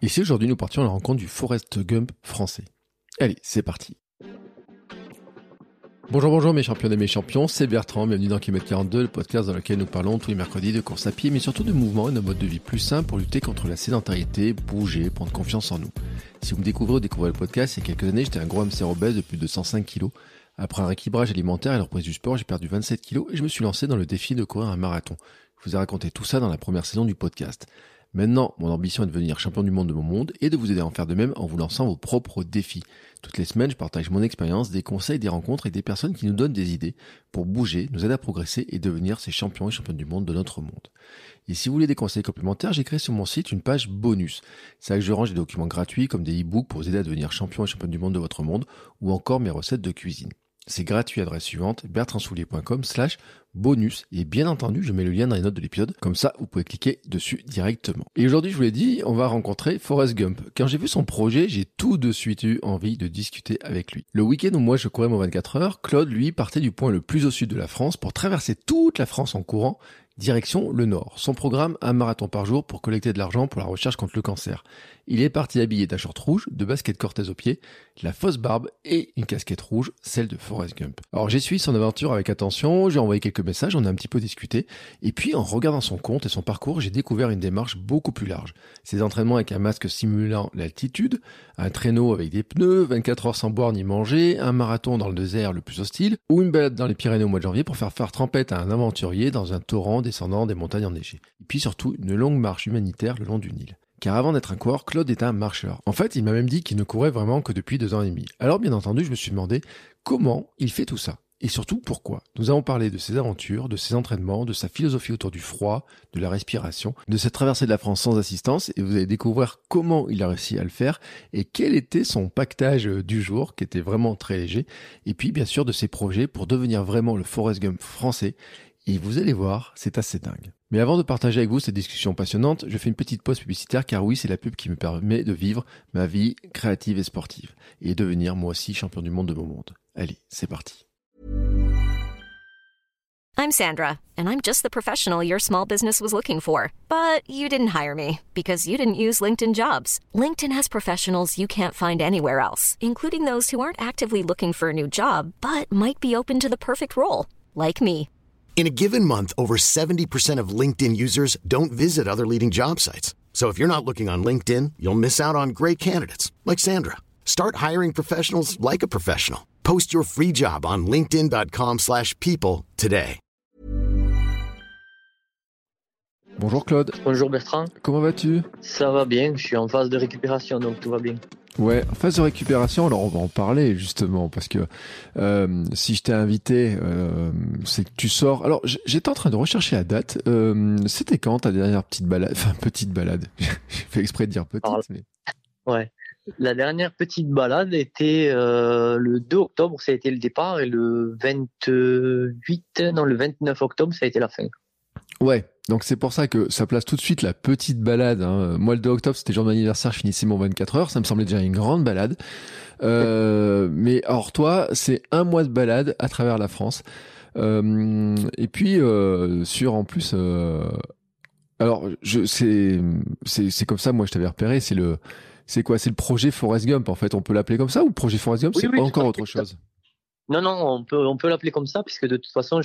Et si aujourd'hui nous partions à la rencontre du Forrest Gump français? Allez, c'est parti. Bonjour mes champions et mes champions, c'est Bertrand, bienvenue dans Kilomètre 42, le podcast dans lequel nous parlons tous les mercredis de course à pied, mais surtout de mouvement et d'un mode de vie plus sain pour lutter contre la sédentarité, bouger, prendre confiance en nous. Si vous me découvrez ou découvrez le podcast, il y a quelques années, j'étais un gros hamster obèse de plus de 105 kg. Après un rééquilibrage alimentaire et la reprise du sport, j'ai perdu 27 kg et je me suis lancé dans le défi de courir un marathon. Je vous ai raconté tout ça dans la première saison du podcast. Maintenant, mon ambition est de devenir champion du monde de mon monde et de vous aider à en faire de même en vous lançant vos propres défis. Toutes les semaines, je partage mon expérience, des conseils, des rencontres et des personnes qui nous donnent des idées pour bouger, nous aider à progresser et devenir ces champions et championnes du monde de notre monde. Et si vous voulez des conseils complémentaires, j'ai créé sur mon site une page bonus. C'est là que je range des documents gratuits comme des e-books pour vous aider à devenir champion et championne du monde de votre monde ou encore mes recettes de cuisine. C'est gratuit, adresse suivante, bertrandsoulier.com/bonus. Et bien entendu, je mets le lien dans les notes de l'épisode. Comme ça, vous pouvez cliquer dessus directement. Et aujourd'hui, je vous l'ai dit, on va rencontrer Forrest Gump. Quand j'ai vu son projet, j'ai tout de suite eu envie de discuter avec lui. Le week-end où moi je courais mon 24 heures, Claude, lui, partait du point le plus au sud de la France pour traverser toute la France en courant, direction le nord. Son programme, un marathon par jour pour collecter de l'argent pour la recherche contre le cancer. Il est parti habillé d'un short rouge, de baskets Cortez aux pieds, la fausse barbe et une casquette rouge, celle de Forrest Gump. Alors j'ai suivi son aventure avec attention, j'ai envoyé quelques messages, on a un petit peu discuté, et puis en regardant son compte et son parcours, j'ai découvert une démarche beaucoup plus large. Ses entraînements avec un masque simulant l'altitude, un traîneau avec des pneus, 24 heures sans boire ni manger, un marathon dans le désert le plus hostile, ou une balade dans les Pyrénées au mois de janvier pour faire trempette à un aventurier dans un torrent descendant des montagnes enneigées. Et puis surtout, une longue marche humanitaire le long du Nil. Car avant d'être un coureur, Claude est un marcheur. En fait, il m'a même dit qu'il ne courait vraiment que depuis 2 ans et demi. Alors bien entendu, je me suis demandé comment il fait tout ça. Et surtout, pourquoi? Nous avons parlé de ses aventures, de ses entraînements, de sa philosophie autour du froid, de la respiration, de cette traversée de la France sans assistance, et vous allez découvrir comment il a réussi à le faire, et quel était son pactage du jour, qui était vraiment très léger, et puis bien sûr de ses projets pour devenir vraiment le Forrest Gump français. Et vous allez voir, c'est assez dingue. Mais avant de partager avec vous cette discussion passionnante, je fais une petite pause publicitaire car oui, c'est la pub qui me permet de vivre ma vie créative et sportive et devenir moi aussi champion du monde de mon monde. Allez, c'est parti. I'm Sandra, and I'm just the professional your small business was looking for. But you didn't hire me because you didn't use LinkedIn Jobs. LinkedIn has professionals you can't find anywhere else, including those who aren't actively looking for a new job, but might be open to the perfect role, like me. In a given month, over 70% of LinkedIn users don't visit other leading job sites. So if you're not looking on LinkedIn, you'll miss out on great candidates like Sandra. Start hiring professionals like a professional. Post your free job on linkedin.com/people today. Bonjour Claude. Bonjour Bertrand. Comment vas-tu? Ça va bien, je suis en phase de récupération donc tout va bien. Ouais, en phase de récupération, alors on va en parler justement, parce que si je t'ai invité, c'est que tu sors. Alors j'étais en train de rechercher la date, c'était quand ta dernière petite balade? Enfin, petite balade, j'ai fait exprès de dire petite. Alors, mais... Ouais, la dernière petite balade était le 2 octobre, ça a été le départ, et le 29 octobre, ça a été la fin. Ouais, donc c'est pour ça que ça place tout de suite la petite balade. Hein. Moi, le 2 octobre, c'était le jour de mon anniversaire, je finissais mon 24 heures, ça me semblait déjà une grande balade. Mais alors toi, c'est 1 mois de balade à travers la France. Et puis, sur en plus... alors, c'est comme ça, moi, je t'avais repéré, c'est quoi? C'est le projet Forrest Gump, en fait. On peut l'appeler comme ça, ou projet Forrest Gump, c'est Oui, encore autre chose? Non, on peut l'appeler comme ça, puisque de toute façon,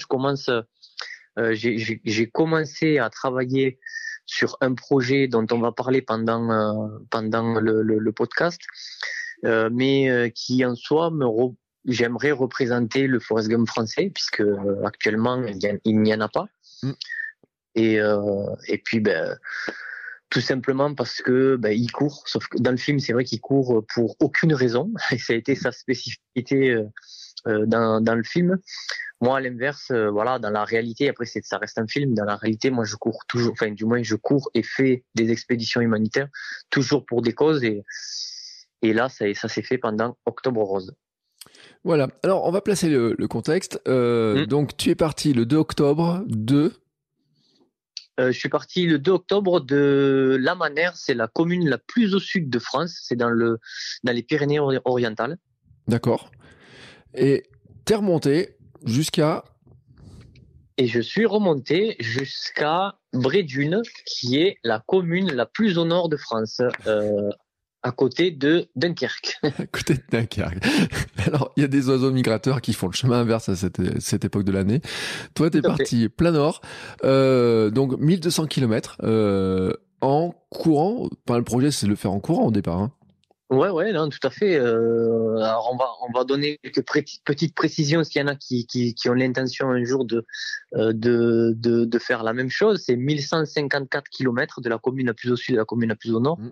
j'ai commencé à travailler sur un projet dont on va parler pendant le podcast, mais qui en soi j'aimerais représenter le Forrest Gump français, puisque actuellement il n'y en a pas. Et puis tout simplement parce que il court, sauf que dans le film c'est vrai qu'il court pour aucune raison, et ça a été sa spécificité dans le film. Moi, à l'inverse, voilà, dans la réalité, après ça reste un film, dans la réalité, moi je cours toujours, enfin du moins je cours et fais des expéditions humanitaires, toujours pour des causes, et là ça s'est fait pendant Octobre Rose. Voilà, alors on va placer le contexte. Donc tu es parti le 2 octobre de... Je suis parti le 2 octobre de La Manère, c'est la commune la plus au sud de France, c'est dans les Pyrénées-Orientales. D'accord. Et t'es remonté jusqu'à... et je suis remonté jusqu'à Brédune, qui est la commune la plus au nord de France, à côté de Dunkerque. À côté de Dunkerque. Alors, il y a des oiseaux migrateurs qui font le chemin inverse à cette époque de l'année. Toi, t'es parti plein nord, donc 1200 km en courant. Enfin, le projet, c'est de le faire en courant au départ. Hein. Ouais, non, tout à fait. Alors on va donner quelques petites précisions s'il y en a qui ont l'intention un jour de faire la même chose. C'est 1154 km de la commune la plus au sud à la commune la plus au nord.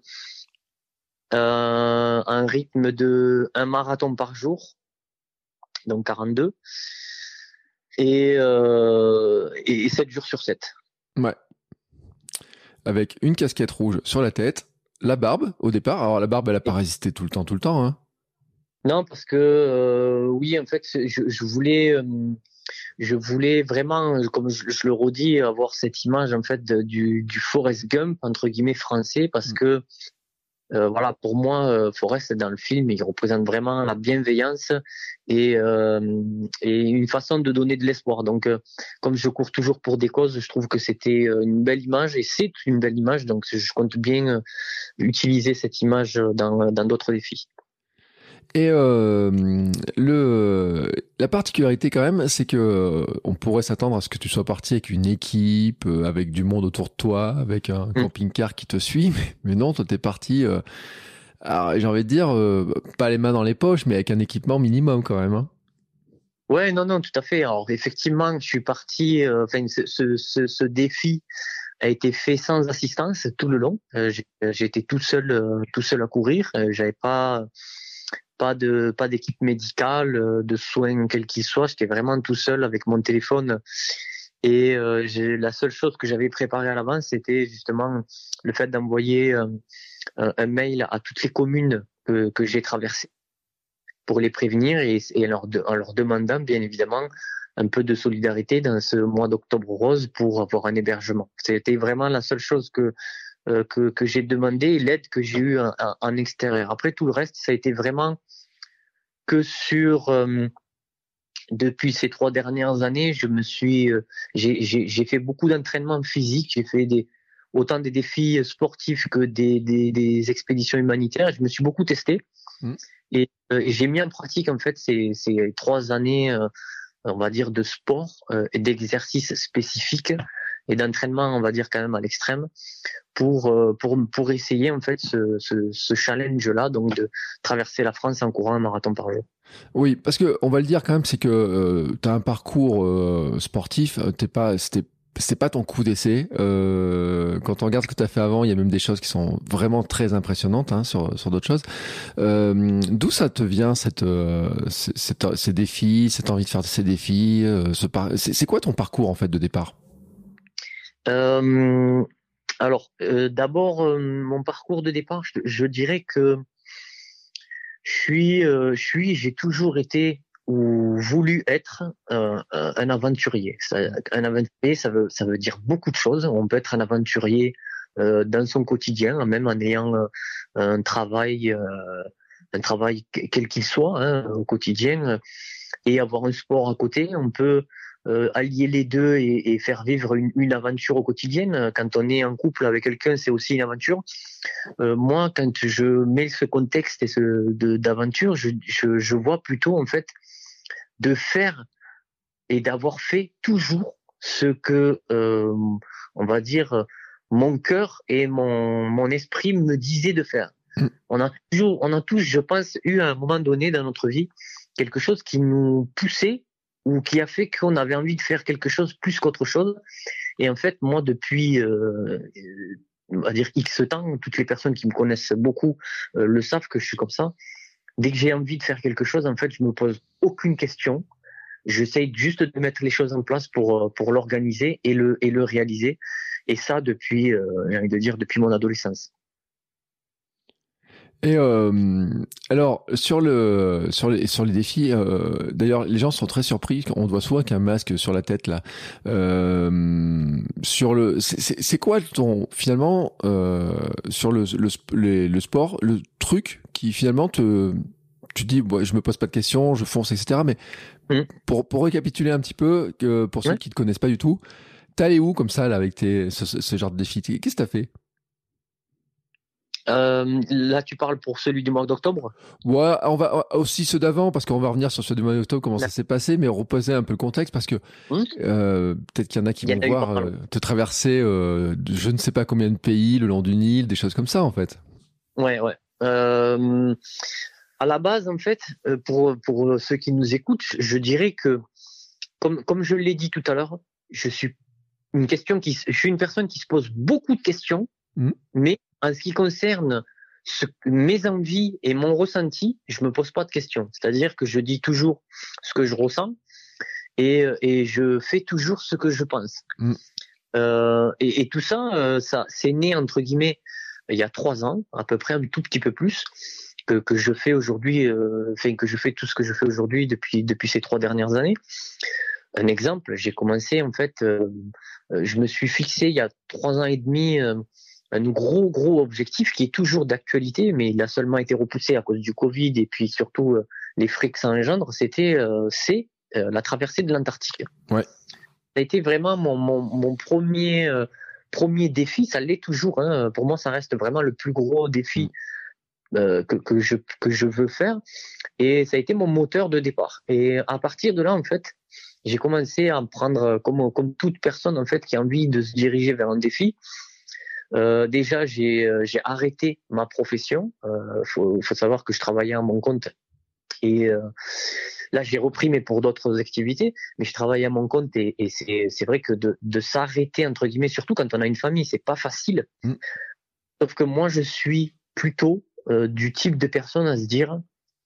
Un rythme de un marathon par jour, donc 42, et 7 jours sur 7. Ouais. Avec une casquette rouge sur la tête, la barbe au départ. Alors la barbe, elle a pas résisté tout le temps. Hein. Non, parce que oui, en fait, je voulais vraiment, comme je le redis, avoir cette image en fait du Forrest Gump entre guillemets français, parce que voilà, pour moi, Forrest dans le film, il représente vraiment la bienveillance et une façon de donner de l'espoir. Donc, comme je cours toujours pour des causes, je trouve que c'était une belle image et c'est une belle image. Donc, je compte bien utiliser cette image dans d'autres défis. Et la particularité quand même, c'est que on pourrait s'attendre à ce que tu sois parti avec une équipe, avec du monde autour de toi, avec un camping-car qui te suit, mais non, toi t'es parti. Alors, j'ai envie de dire, pas les mains dans les poches, mais avec un équipement minimum quand même. Hein. Ouais, non, tout à fait. Alors effectivement, je suis parti. Enfin, ce défi a été fait sans assistance tout le long. J'ai été tout seul à courir. J'avais pas d'équipe médicale, de soins quels qu'ils soient. J'étais vraiment tout seul avec mon téléphone. Et la seule chose que j'avais préparée à l'avance, c'était justement le fait d'envoyer un mail à toutes les communes que j'ai traversées pour les prévenir et en leur demandant bien évidemment un peu de solidarité dans ce mois d'octobre rose pour avoir un hébergement. C'était vraiment la seule chose que j'ai demandé et l'aide que j'ai eue en extérieur. Après, tout le reste, ça a été vraiment que sur depuis ces 3 dernières années, j'ai fait beaucoup d'entraînements physiques, j'ai fait autant des défis sportifs que des expéditions humanitaires. Je me suis beaucoup testé et j'ai mis en pratique en fait ces 3 années, on va dire, de sport et d'exercices spécifiques et d'entraînement, on va dire quand même à l'extrême, pour essayer en fait ce challenge-là, donc de traverser la France en courant un marathon par jour. Oui, parce que on va le dire quand même, c'est que tu as un parcours sportif, c'était pas ton coup d'essai. Quand on regarde ce que tu as fait avant, il y a même des choses qui sont vraiment très impressionnantes hein, sur d'autres choses. D'où ça te vient ces défis, cette envie de faire ces défis c'est quoi ton parcours en fait de départ? Alors, d'abord, mon parcours de départ, je dirais que j'ai toujours été ou voulu être un aventurier. Un aventurier, ça veut dire beaucoup de choses. On peut être un aventurier dans son quotidien, même en ayant un travail quel qu'il soit hein, au quotidien, et avoir un sport à côté. On peut allier les deux et faire vivre une aventure au quotidien. Quand on est en couple avec quelqu'un, c'est aussi une aventure. Moi, quand je mets ce contexte d'aventure, je vois plutôt en fait de faire et d'avoir fait toujours ce que on va dire mon cœur et mon esprit me disaient de faire. On a tous, je pense, eu à un moment donné dans notre vie quelque chose qui nous poussait ou qui a fait qu'on avait envie de faire quelque chose plus qu'autre chose. Et en fait, moi, depuis, on va dire X temps, toutes les personnes qui me connaissent beaucoup le savent que je suis comme ça. Dès que j'ai envie de faire quelque chose, en fait, je me pose aucune question. J'essaye juste de mettre les choses en place pour l'organiser et le réaliser. Et ça, depuis, j'ai envie de dire, depuis mon adolescence. Et alors sur les défis, d'ailleurs les gens sont très surpris. On voit souvent qu'un masque sur la tête là. C'est quoi ton finalement sur le sport, le truc qui finalement te tu dis, bon, je me pose pas de questions, je fonce, etc. Mais pour récapituler un petit peu, pour ceux qui te connaissent pas du tout, t'es allé où comme ça là avec ce genre de défi? Qu'est-ce que t'as fait? Là, tu parles pour celui du mois d'octobre? Ouais, on va aussi ceux d'avant parce qu'on va revenir sur ceux du mois d'octobre, comment ça s'est passé, mais reposer un peu le contexte parce que peut-être qu'il y en a qui vont voir te traverser je ne sais pas combien de pays le long du Nil, des choses comme ça en fait. Ouais. À la base, en fait, pour ceux qui nous écoutent, je dirais que, comme je l'ai dit tout à l'heure, je suis une personne qui se pose beaucoup de questions, mais en ce qui concerne mes envies et mon ressenti, je me pose pas de questions. C'est-à-dire que je dis toujours ce que je ressens et je fais toujours ce que je pense. Et tout ça, ça c'est né entre guillemets il y a 3 ans, à peu près, un tout petit peu plus, que je fais aujourd'hui, que je fais tout ce que je fais aujourd'hui depuis ces 3 dernières années. Un exemple, j'ai commencé en fait, je me suis fixé il y a 3 ans et demi un gros objectif qui est toujours d'actualité, mais il a seulement été repoussé à cause du Covid et puis surtout les frais que ça engendre. C'est la traversée de l'Antarctique. Ouais. Ça a été vraiment mon premier défi. Ça l'est toujours. Hein. Pour moi, ça reste vraiment le plus gros défi que je veux faire. Et ça a été mon moteur de départ. Et à partir de là, en fait, j'ai commencé à prendre, comme toute personne en fait qui a envie de se diriger vers un défi. Déjà, j'ai arrêté ma profession. Faut savoir que je travaillais à mon compte et là, j'ai repris, mais pour d'autres activités. Mais je travaillais à mon compte et c'est vrai que de s'arrêter entre guillemets, surtout quand on a une famille, c'est pas facile. Sauf que moi, je suis plutôt du type de personne à se dire.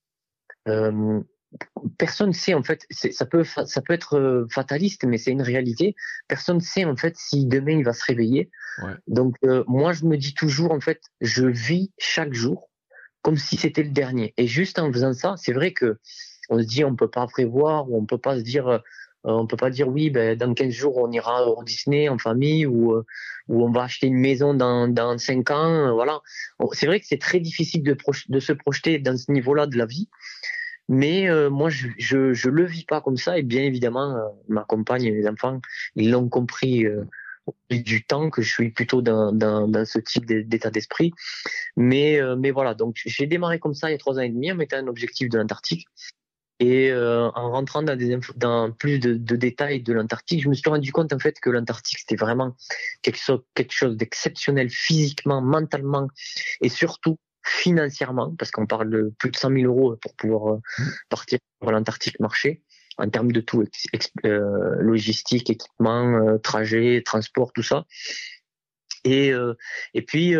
Personne sait en fait, ça peut être fataliste, mais c'est une réalité. Personne sait en fait si demain il va se réveiller. Ouais. Donc moi je me dis toujours en fait, je vis chaque jour comme si c'était le dernier. Et juste en faisant ça, c'est vrai que on se dit on peut pas prévoir, ou on peut pas se dire, on peut pas dire oui ben dans 15 jours on ira au Disney en famille ou on va acheter une maison dans 5 ans. Voilà. C'est vrai que c'est très difficile de se projeter dans ce niveau-là de la vie. Mais moi, je le vis pas comme ça. Et bien évidemment, ma compagne et mes enfants, ils l'ont compris au fil du temps que je suis plutôt dans ce type d'état d'esprit. Mais voilà, donc j'ai démarré comme ça il y a 3 ans et demi en mettant un objectif de l'Antarctique. Et en rentrant dans plus de détails de l'Antarctique, je me suis rendu compte en fait que l'Antarctique c'était vraiment quelque chose d'exceptionnel physiquement, mentalement et surtout financièrement, parce qu'on parle de plus de 100 000 euros pour pouvoir partir pour l'Antarctique marché, en termes de tout, logistique, équipement, trajet, transport, tout ça. Et puis,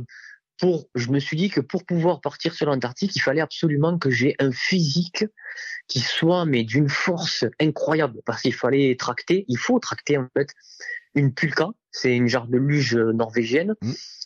je me suis dit que pour pouvoir partir sur l'Antarctique, il fallait absolument que j'ai un physique qui soit mais d'une force incroyable, parce qu'il faut tracter en fait une pulka, c'est une genre de luge norvégienne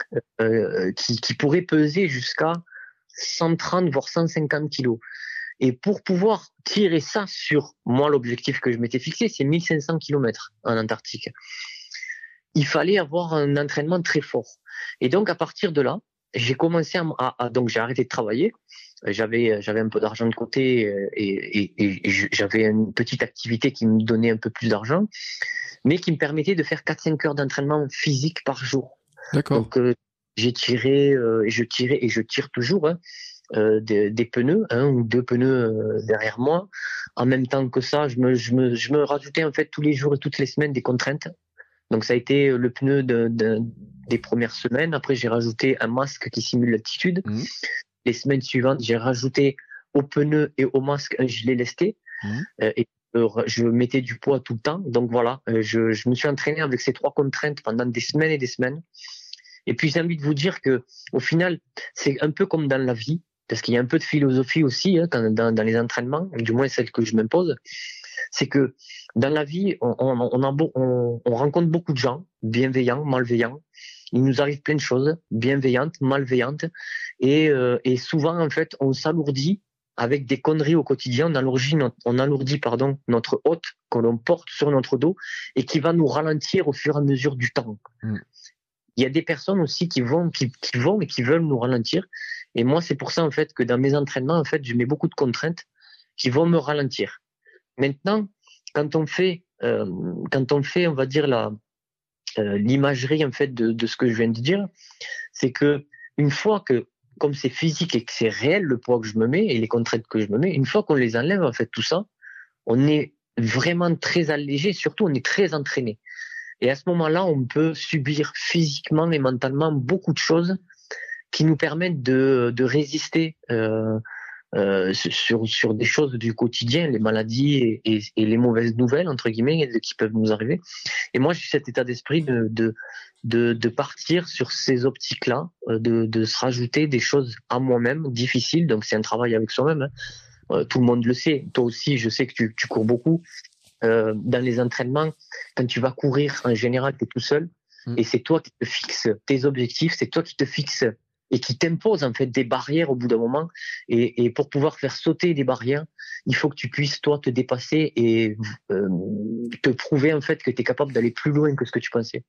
qui pourrait peser jusqu'à 130 voire 150 kilos. Et pour pouvoir tirer ça sur moi, l'objectif que je m'étais fixé, c'est 1500 kilomètres en Antarctique. Il fallait avoir un entraînement très fort. Et donc à partir de là, j'ai commencé donc j'ai arrêté de travailler. J'avais un peu d'argent de côté et j'avais une petite activité qui me donnait un peu plus d'argent, mais qui me permettait de faire 4-5 heures d'entraînement physique par jour. D'accord. Donc j'ai tiré et je tire toujours des pneus, 1 ou 2 pneus derrière moi. En même temps que ça, je me rajoutais en fait tous les jours et toutes les semaines des contraintes. Donc ça a été le pneu des premières semaines. Après j'ai rajouté un masque qui simule l'altitude. Les semaines suivantes, j'ai rajouté au pneu et au masque un gilet lesté. Et je mettais du poids tout le temps. Donc voilà, je me suis entraîné avec ces 3 contraintes pendant des semaines et des semaines. Et puis j'ai envie de vous dire que au final, c'est un peu comme dans la vie, parce qu'il y a un peu de philosophie aussi dans les entraînements, du moins celle que je m'impose. C'est que dans la vie, on rencontre beaucoup de gens, bienveillants, malveillants. Il nous arrive plein de choses, bienveillantes, malveillantes, et souvent en fait, on s'alourdit avec des conneries au quotidien. On alourdit notre hôte que l'on porte sur notre dos et qui va nous ralentir au fur et à mesure du temps. Il y a des personnes aussi qui vont et qui veulent nous ralentir. Et moi, c'est pour ça, en fait, que dans mes entraînements, en fait, je mets beaucoup de contraintes qui vont me ralentir. Maintenant, quand on fait, on va dire l'imagerie, en fait, de ce que je viens de dire, c'est que une fois que, comme c'est physique et que c'est réel, le poids que je me mets et les contraintes que je me mets, une fois qu'on les enlève, en fait, tout ça, on est vraiment très allégé, surtout on est très entraîné. Et à ce moment-là, on peut subir physiquement et mentalement beaucoup de choses qui nous permettent de résister sur des choses du quotidien, les maladies et les mauvaises nouvelles, entre guillemets, qui peuvent nous arriver. Et moi, j'ai cet état d'esprit de partir sur ces optiques-là, de se rajouter des choses à moi-même difficiles. Donc, c'est un travail avec soi-même, hein. Tout le monde le sait. Toi aussi, je sais que tu cours beaucoup. Dans les entraînements, quand tu vas courir, en général, tu es tout seul. Et c'est toi qui te fixes tes objectifs, c'est toi qui te fixes et qui t'impose en fait des barrières au bout d'un moment. Et pour pouvoir faire sauter des barrières, il faut que tu puisses toi te dépasser et te prouver en fait que tu es capable d'aller plus loin que ce que tu pensais.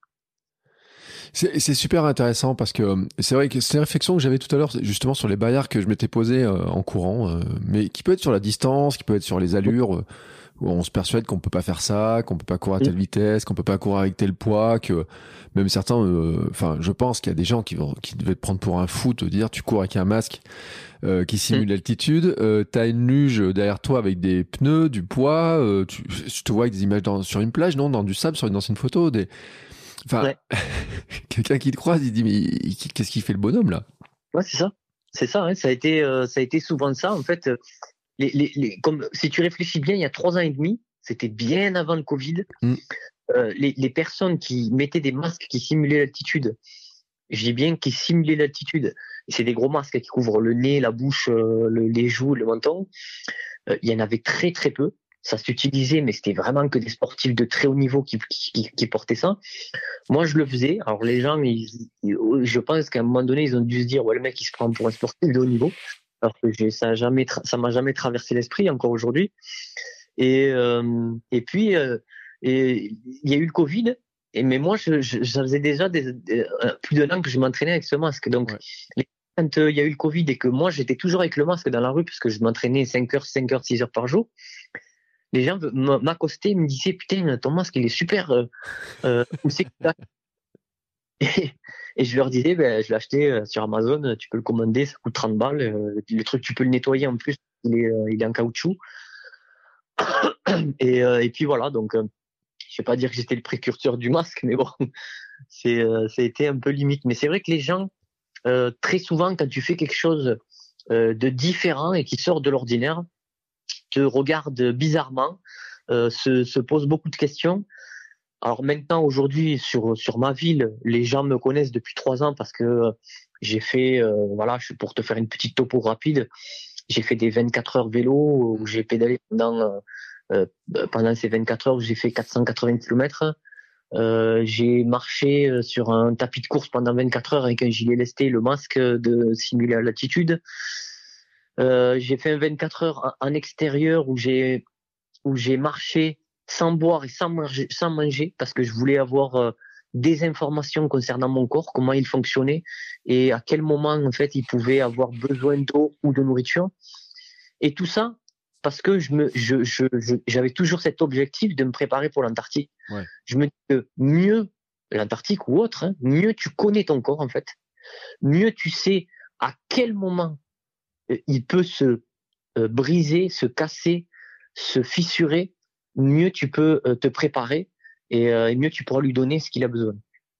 C'est super intéressant parce que c'est vrai que c'est une réflexion que j'avais tout à l'heure justement sur les barrières que je m'étais posées en courant, mais qui peut être sur la distance, qui peut être sur les allures, où on se persuade qu'on peut pas faire ça, qu'on peut pas courir à telle vitesse, qu'on peut pas courir avec tel poids, que même certains, enfin, je pense qu'il y a des gens qui devaient te prendre pour un fou, te dire tu cours avec un masque qui simule l'altitude, t'as une luge derrière toi avec des pneus, du poids, je te vois avec des images sur une plage, non, dans du sable, sur une ancienne photo, enfin, ouais. Quelqu'un qui te croise, il dit mais qu'est-ce qu'il fait le bonhomme là? Ouais, c'est ça, hein, ça a été souvent ça en fait. Comme si tu réfléchis bien, il y a 3 ans et demi, c'était bien avant le Covid. Les personnes qui mettaient des masques qui simulaient l'altitude, je dis bien qui simulaient l'altitude, c'est des gros masques qui couvrent le nez, la bouche, les joues, le menton. Il y en avait très très peu. Ça s'utilisait, mais c'était vraiment que des sportifs de très haut niveau qui portaient ça. Moi, je le faisais. Alors les gens, je pense qu'à un moment donné, ils ont dû se dire ouais, le mec il se prend pour un sportif de haut niveau. Alors que ça m'a jamais traversé l'esprit encore aujourd'hui. Et puis il y a eu le Covid. Mais moi, ça faisait déjà plus d'un an que je m'entraînais avec ce masque. Donc, quand il y a eu le Covid et que moi, j'étais toujours avec le masque dans la rue parce que je m'entraînais 5 heures, 6 heures par jour, les gens m'accostaient, me disaient putain, ton masque, il est super. Où c'est que t'as et je leur disais, je l'ai acheté sur Amazon, tu peux le commander, ça coûte 30 balles. Le truc, tu peux le nettoyer en plus, il est en caoutchouc. Et puis voilà, donc je vais pas dire que j'étais le précurseur du masque, mais bon, ça a été un peu limite. Mais c'est vrai que les gens, très souvent, quand tu fais quelque chose de différent et qui sort de l'ordinaire, te regardent bizarrement, se posent beaucoup de questions. Alors maintenant, aujourd'hui, sur ma ville, les gens me connaissent depuis 3 ans parce que j'ai fait, pour te faire une petite topo rapide, j'ai fait des 24 heures vélo où j'ai pédalé pendant ces 24 heures où j'ai fait 480 km. J'ai marché sur un tapis de course pendant 24 heures avec un gilet lesté, le masque de simuler à l'altitude. J'ai fait un 24 heures en extérieur où j'ai marché sans boire et sans manger parce que je voulais avoir des informations concernant mon corps, comment il fonctionnait et à quel moment en fait il pouvait avoir besoin d'eau ou de nourriture. Et tout ça parce que j'avais toujours cet objectif de me préparer pour l'Antarctique. Ouais. Je me dis que mieux l'Antarctique ou autre, hein, mieux tu connais ton corps en fait, mieux tu sais à quel moment il peut se briser, se casser, se fissurer, mieux tu peux te préparer et mieux tu pourras lui donner ce qu'il a besoin.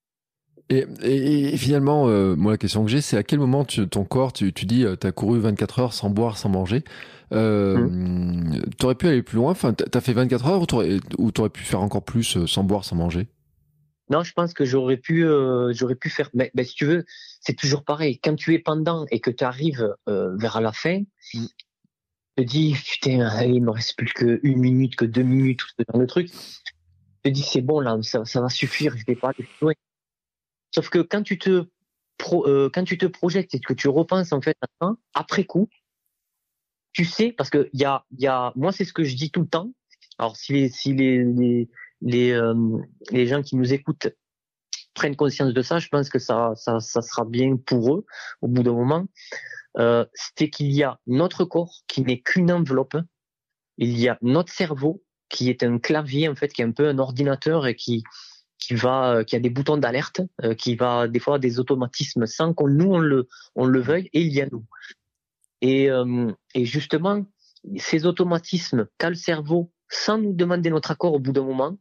Et finalement, moi la question que j'ai, c'est à quel moment ton corps, tu dis, t'as couru 24 heures sans boire, sans manger, t'aurais pu aller plus loin, enfin t'as fait 24 heures ou t'aurais pu faire encore plus sans boire, sans manger? Non, je pense que j'aurais pu faire, mais si tu veux, c'est toujours pareil. Quand tu es pendant et que tu arrives vers la fin, tu te dis, putain, il me reste plus que 1 minute, que 2 minutes, tout ce genre de truc. Tu te dis, c'est bon, là, ça va suffire, je vais pas aller plus loin. Sauf que quand tu te projettes et que tu repenses, en fait, à ça, après coup, tu sais, parce que moi, c'est ce que je dis tout le temps. Alors, si les gens qui nous écoutent prennent conscience de ça, je pense que ça sera bien pour eux au bout d'un moment. c'est qu'il y a notre corps qui n'est qu'une enveloppe. Il y a notre cerveau qui est un clavier, en fait, qui est un peu un ordinateur et qui a des boutons d'alerte, qui va des fois des automatismes sans qu'on on le veuille, et il y a nous. Et justement, ces automatismes qu'a le cerveau, sans nous demander notre accord au bout d'un moment,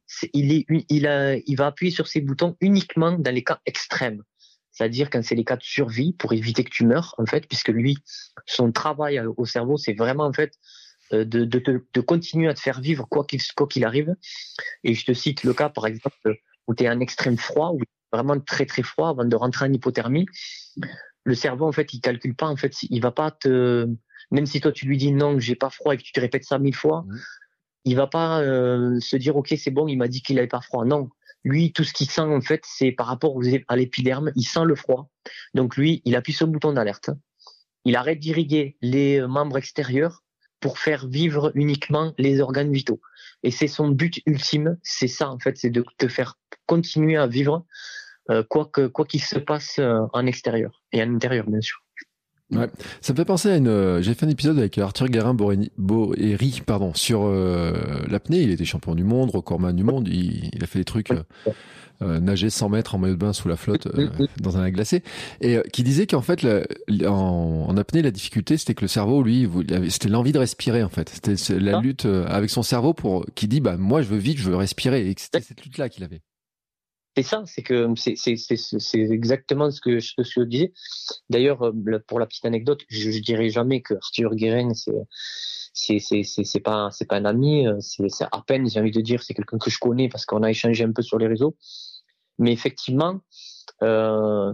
il va appuyer sur ces boutons uniquement dans les cas extrêmes. C'est-à-dire quand c'est les cas de survie, pour éviter que tu meurs, en fait, puisque lui, son travail au cerveau, c'est vraiment, en fait, de continuer à te faire vivre quoi qu'il arrive. Et je te cite le cas, par exemple, où tu es en extrême froid, où vraiment très très froid, avant de rentrer en hypothermie. Le cerveau, en fait, il calcule pas, en fait, il va pas même si toi tu lui dis non, j'ai pas froid et que tu te répètes ça 1000 fois, il va pas se dire ok, c'est bon, il m'a dit qu'il avait pas froid. Non. Lui, tout ce qu'il sent, en fait, c'est par rapport à l'épiderme, il sent le froid. Donc lui, il appuie sur le bouton d'alerte. Il arrête d'irriguer les membres extérieurs pour faire vivre uniquement les organes vitaux. Et c'est son but ultime, c'est ça, en fait, c'est de te faire continuer à vivre quoi qu'il se passe en extérieur et en intérieur, bien sûr. Ouais. Ça me fait penser à j'ai fait un épisode avec Arthur Guérin-Boéry, sur l'apnée. Il était champion du monde, recordman du monde. Il a fait des trucs, nager 100 mètres en maillot de bain sous la flotte dans un lac glacé. Et qui disait qu'en fait, en apnée, la difficulté, c'était que le cerveau, lui, c'était l'envie de respirer, en fait. C'était la lutte avec son cerveau qui dit, bah, moi, je veux vite, je veux respirer. Et c'était cette lutte-là qu'il avait. C'est ça, c'est que c'est exactement ce que je disais. D'ailleurs, pour la petite anecdote, je dirais jamais que Arthur Guérin c'est pas un ami, c'est à peine, j'ai envie de dire, c'est quelqu'un que je connais parce qu'on a échangé un peu sur les réseaux. Mais effectivement, qu'on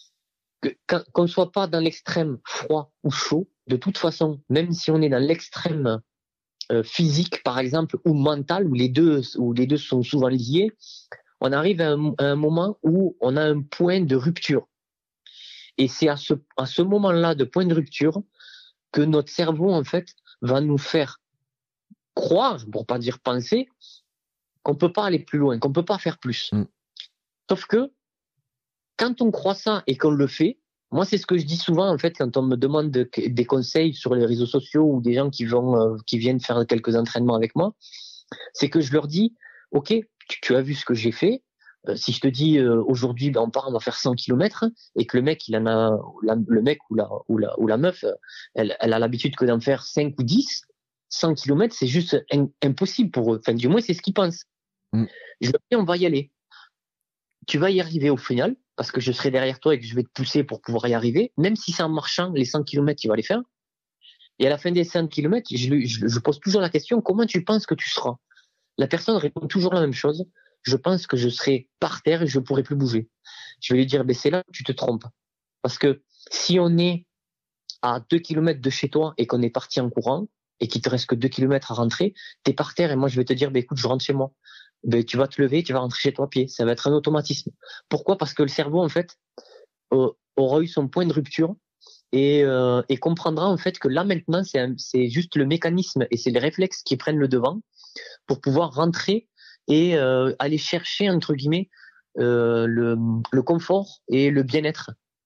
soit pas dans l'extrême froid ou chaud, de toute façon, même si on est dans l'extrême physique, par exemple, ou mental, où les deux sont souvent liés, on arrive à un moment où on a un point de rupture. Et c'est à ce moment-là de point de rupture que notre cerveau, en fait, va nous faire croire, pour pas dire penser, qu'on peut pas aller plus loin, qu'on peut pas faire plus. Sauf que, quand on croit ça et qu'on le fait, moi, c'est ce que je dis souvent, en fait, quand on me demande des conseils sur les réseaux sociaux ou des gens qui viennent faire quelques entraînements avec moi, c'est que je leur dis, OK, tu as vu ce que j'ai fait. Si je te dis aujourd'hui, on va faire 100 km et que le mec, le mec ou la meuf, elle a l'habitude que d'en faire 5 ou 10, 100 km, c'est juste impossible pour eux. Enfin, du moins, c'est ce qu'ils pensent. Je leur dis, on va y aller. Tu vas y arriver au final, parce que je serai derrière toi et que je vais te pousser pour pouvoir y arriver. Même si c'est en marchant, les 100 km, tu vas les faire. Et à la fin des 100 km, je pose toujours la question, comment tu penses que tu seras? La personne répond toujours la même chose. Je pense que je serai par terre et je ne pourrai plus bouger. Je vais lui dire, c'est là que tu te trompes. Parce que si on est à 2 km de chez toi et qu'on est parti en courant et qu'il te reste que 2 km à rentrer, tu es par terre et moi je vais te dire, écoute, je rentre chez moi. Tu vas te lever, tu vas rentrer chez toi à pied. Ça va être un automatisme. Pourquoi? Parce que le cerveau, en fait, aura eu son point de rupture et comprendra en fait que là maintenant, c'est juste le mécanisme et c'est les réflexes qui prennent le devant pour pouvoir rentrer et aller chercher, entre guillemets, le confort et le bien-être.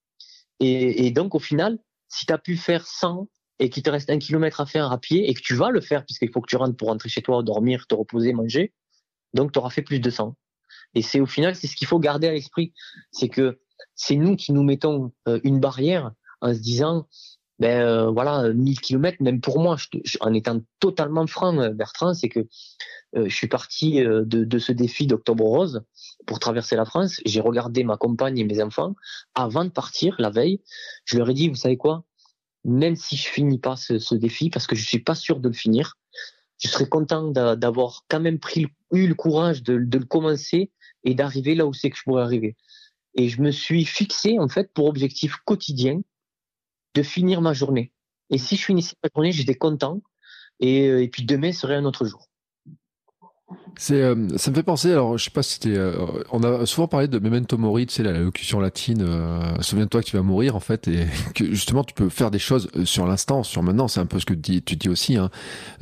Et donc, au final, si tu as pu faire 100 et qu'il te reste 1 kilomètre à faire à pied et que tu vas le faire, puisqu'il faut que tu rentres pour rentrer chez toi, dormir, te reposer, manger, donc tu auras fait plus de 100. Et c'est au final, c'est ce qu'il faut garder à l'esprit. C'est que c'est nous qui nous mettons une barrière en se disant, 1000 kilomètres, même pour moi, en étant totalement franc, Bertrand, c'est que je suis parti de ce défi d'Octobre Rose pour traverser la France. J'ai regardé ma compagne et mes enfants avant de partir la veille. Je leur ai dit, vous savez quoi, même si je finis pas ce défi, parce que je suis pas sûr de le finir, je serais content d'avoir quand même eu le courage de le commencer et d'arriver là où c'est que je pourrais arriver. Et je me suis fixé en fait pour objectif quotidien de finir ma journée. Et si je finissais ma journée, j'étais content. Et puis demain serait un autre jour. Ça me fait penser, alors je sais pas si c'était, on a souvent parlé de Memento Mori, tu sais, la locution latine, souviens-toi que tu vas mourir en fait, et que justement tu peux faire des choses sur l'instant, sur maintenant, c'est un peu ce que tu dis aussi. Hein.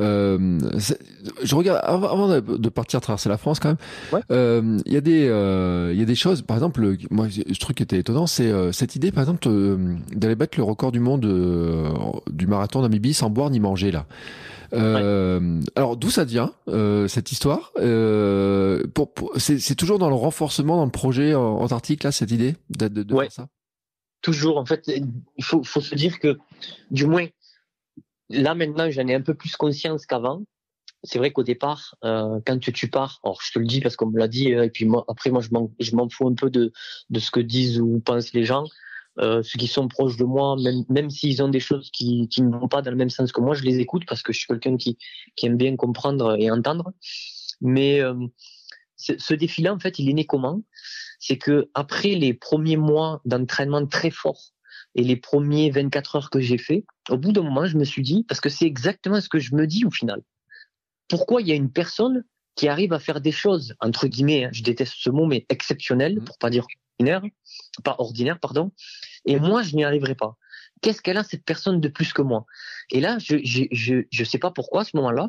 Je regarde, avant de partir traverser la France quand même, Ouais. il y a des choses, par exemple, moi, ce truc qui était étonnant, c'est cette idée, par exemple, d'aller battre le record du monde du marathon Namibie sans boire ni manger là. Ouais. Alors d'où ça vient cette histoire c'est toujours dans le renforcement dans le projet Antarctique là cette idée de Ouais. faire ça. Toujours, en fait, il faut se dire que, du moins, là maintenant, j'en ai un peu plus conscience qu'avant. C'est vrai qu'au départ, quand tu pars, alors je te le dis parce qu'on me l'a dit, et puis moi, après moi, je m'en fous un peu de ce que disent ou pensent les gens. Ceux qui sont proches de moi, même s'ils ont des choses qui ne vont pas dans le même sens que moi, je les écoute parce que je suis quelqu'un qui aime bien comprendre et entendre. Mais ce défi-là, en fait, il est né comment? C'est que après les premiers mois d'entraînement très fort et les premiers 24 heures que j'ai fait, au bout d'un moment, je me suis dit, parce que c'est exactement ce que je me dis au final, pourquoi il y a une personne qui arrive à faire des choses, entre guillemets, hein, je déteste ce mot, mais exceptionnelles, pour pas dire ordinaire, pardon, et moi, je n'y arriverai pas. Qu'est-ce qu'elle a, cette personne, de plus que moi? Et là, je sais pas pourquoi, à ce moment-là,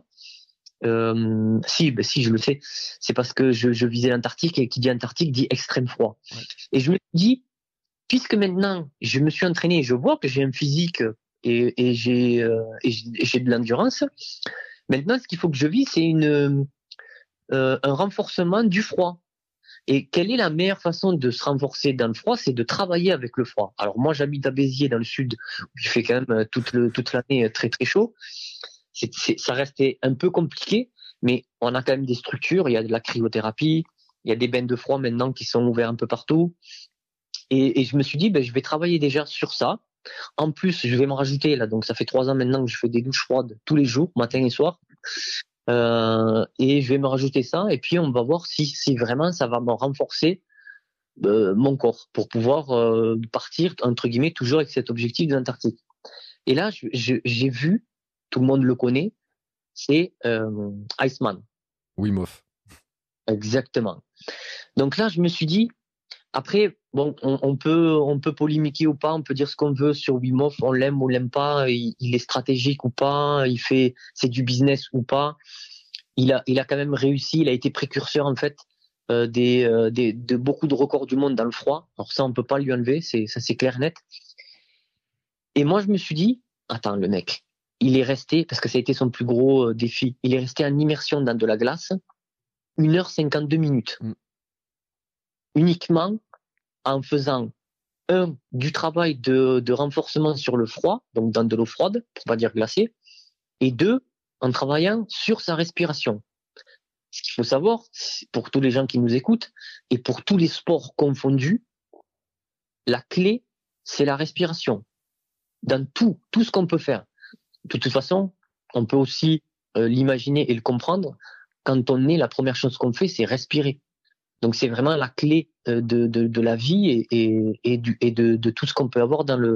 si, je le sais, c'est parce que je visais l'Antarctique, et qui dit Antarctique dit extrême froid. Ouais. Et je me suis dit, puisque maintenant, je me suis entraîné, je vois que j'ai un physique et j'ai de l'endurance, maintenant, ce qu'il faut que je vis, c'est un renforcement du froid. Et quelle est la meilleure façon de se renforcer dans le froid? C'est de travailler avec le froid. Alors moi, j'habite à Béziers, dans le sud, où il fait quand même toute l'année très très chaud. Ça restait un peu compliqué, mais on a quand même des structures. Il y a de la cryothérapie, il y a des bains de froid maintenant qui sont ouverts un peu partout. Et je me suis dit, je vais travailler déjà sur ça. En plus, je vais me rajouter là. Donc ça fait 3 ans maintenant que je fais des douches froides tous les jours, matin et soir. Et je vais me rajouter ça, et puis on va voir si vraiment ça va me renforcer mon corps pour pouvoir partir entre guillemets toujours avec cet objectif de l'Antarctique. Et là, j'ai vu, tout le monde le connaît, c'est Iceman. Wim Hof. Exactement. Donc là, je me suis dit, après, bon, on peut polémiquer ou pas, on peut dire ce qu'on veut sur Wim Hof, on l'aime ou l'aime pas, il est stratégique ou pas, c'est du business ou pas. Il a quand même réussi, il a été précurseur en fait de beaucoup de records du monde dans le froid. Alors ça, on peut pas lui enlever, ça c'est clair net. Et moi, je me suis dit, attends, le mec, il est resté, parce que ça a été son plus gros défi, il est resté en immersion dans de la glace 1h52 minutes. Uniquement en faisant du travail de renforcement sur le froid, donc dans de l'eau froide, pour pas dire glacée, et 2, en travaillant sur sa respiration. Ce qu'il faut savoir, pour tous les gens qui nous écoutent, et pour tous les sports confondus, la clé, c'est la respiration. Dans tout ce qu'on peut faire. De toute façon, on peut aussi l'imaginer et le comprendre. Quand on est, la première chose qu'on fait, c'est respirer. Donc c'est vraiment la clé de la vie et de tout ce qu'on peut avoir dans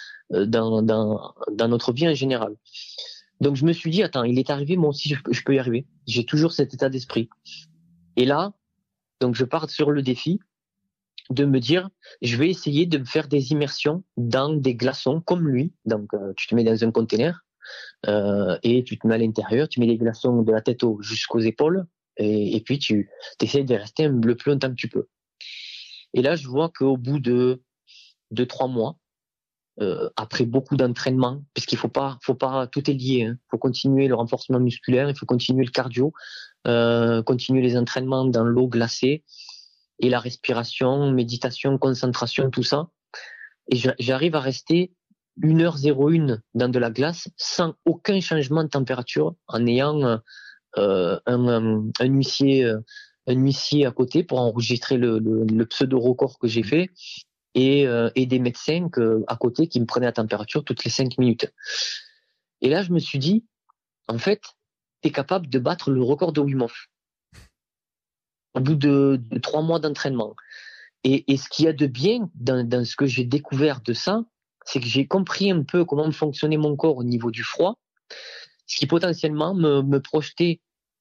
notre vie en général. Donc je me suis dit, attends, il est arrivé, moi aussi je peux y arriver. J'ai toujours cet état d'esprit. Et là, donc je pars sur le défi de me dire, je vais essayer de me faire des immersions dans des glaçons comme lui. Donc tu te mets dans un conteneur et tu te mets à l'intérieur, tu mets des glaçons de la tête jusqu'aux épaules. Et puis tu essaies de rester le plus longtemps que tu peux. Et là, je vois qu'au bout de 3 mois, après beaucoup d'entraînement, puisqu'il faut pas, tout est lié. Hein. Faut continuer le renforcement musculaire, il faut continuer le cardio, continuer les entraînements dans l'eau glacée et la respiration, méditation, concentration, tout ça. Et j'arrive à rester 1h01 dans de la glace sans aucun changement de température, en ayant un huissier à côté pour enregistrer le pseudo record que j'ai fait et des médecins à côté qui me prenaient la température toutes les 5 minutes. Et là, je me suis dit, en fait, t'es capable de battre le record de Wim Hof au bout de 3 mois d'entraînement. Et ce qu'il y a de bien dans ce que j'ai découvert de ça, c'est que j'ai compris un peu comment fonctionnait mon corps au niveau du froid, ce qui potentiellement me projetait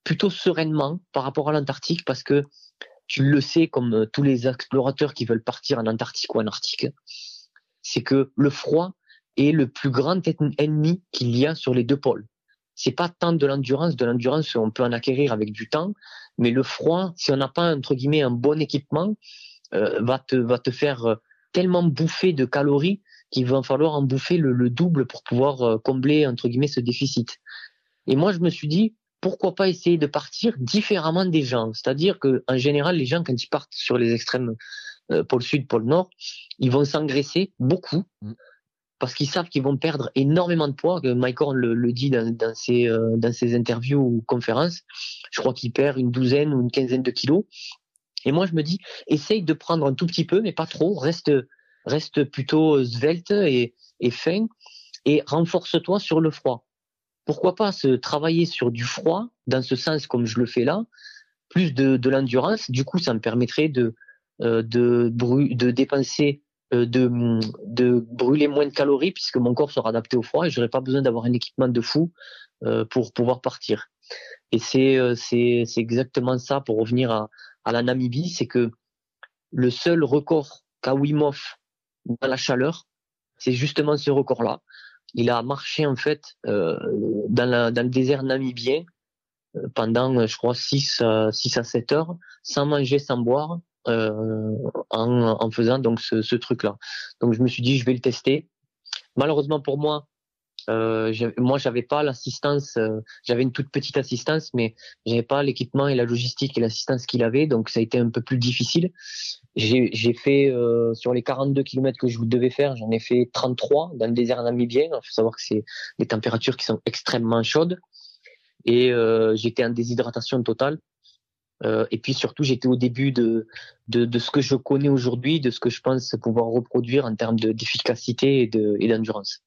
plutôt sereinement par rapport à l'Antarctique parce que tu le sais comme tous les explorateurs qui veulent partir en Antarctique ou en Arctique, c'est que le froid est le plus grand ennemi qu'il y a sur les deux pôles. C'est pas tant de l'endurance on peut en acquérir avec du temps, mais le froid, si on n'a pas entre guillemets un bon équipement, va te faire tellement bouffer de calories qu'il va falloir en bouffer le double pour pouvoir combler entre guillemets ce déficit. Et moi je me suis dit pourquoi pas essayer de partir différemment des gens, c'est-à-dire que en général les gens quand ils partent sur les extrêmes pôle sud, pôle nord, ils vont s'engraisser beaucoup. Parce qu'ils savent qu'ils vont perdre énormément de poids. Mike Horn le dit dans ses interviews ou conférences. Je crois qu'il perd une douzaine ou une quinzaine de kilos. Et moi, je me dis, essaye de prendre un tout petit peu, mais pas trop. Reste plutôt svelte et fin. Et renforce-toi sur le froid. Pourquoi pas se travailler sur du froid, dans ce sens comme je le fais là, plus de l'endurance. Du coup, ça me permettrait de dépenser de brûler moins de calories puisque mon corps sera adapté au froid et j'aurai pas besoin d'avoir un équipement de fou pour pouvoir partir. Et c'est exactement ça pour revenir à la Namibie, c'est que le seul record qu'a Wim Hof dans la chaleur, c'est justement ce record-là. Il a marché en fait dans le désert namibien pendant je crois 6 à 7 heures sans manger, sans boire. En faisant donc ce truc-là. Donc je me suis dit je vais le tester. Malheureusement pour moi, j'avais pas l'assistance. J'avais une toute petite assistance, mais j'avais pas l'équipement et la logistique et l'assistance qu'il avait, donc ça a été un peu plus difficile. J'ai fait sur les 42 km que je devais faire, j'en ai fait 33 dans le désert namibien. Il faut savoir que c'est des températures qui sont extrêmement chaudes et j'étais en déshydratation totale. Et puis surtout, j'étais au début de ce que je connais aujourd'hui, de ce que je pense pouvoir reproduire en termes d'efficacité et d'endurance.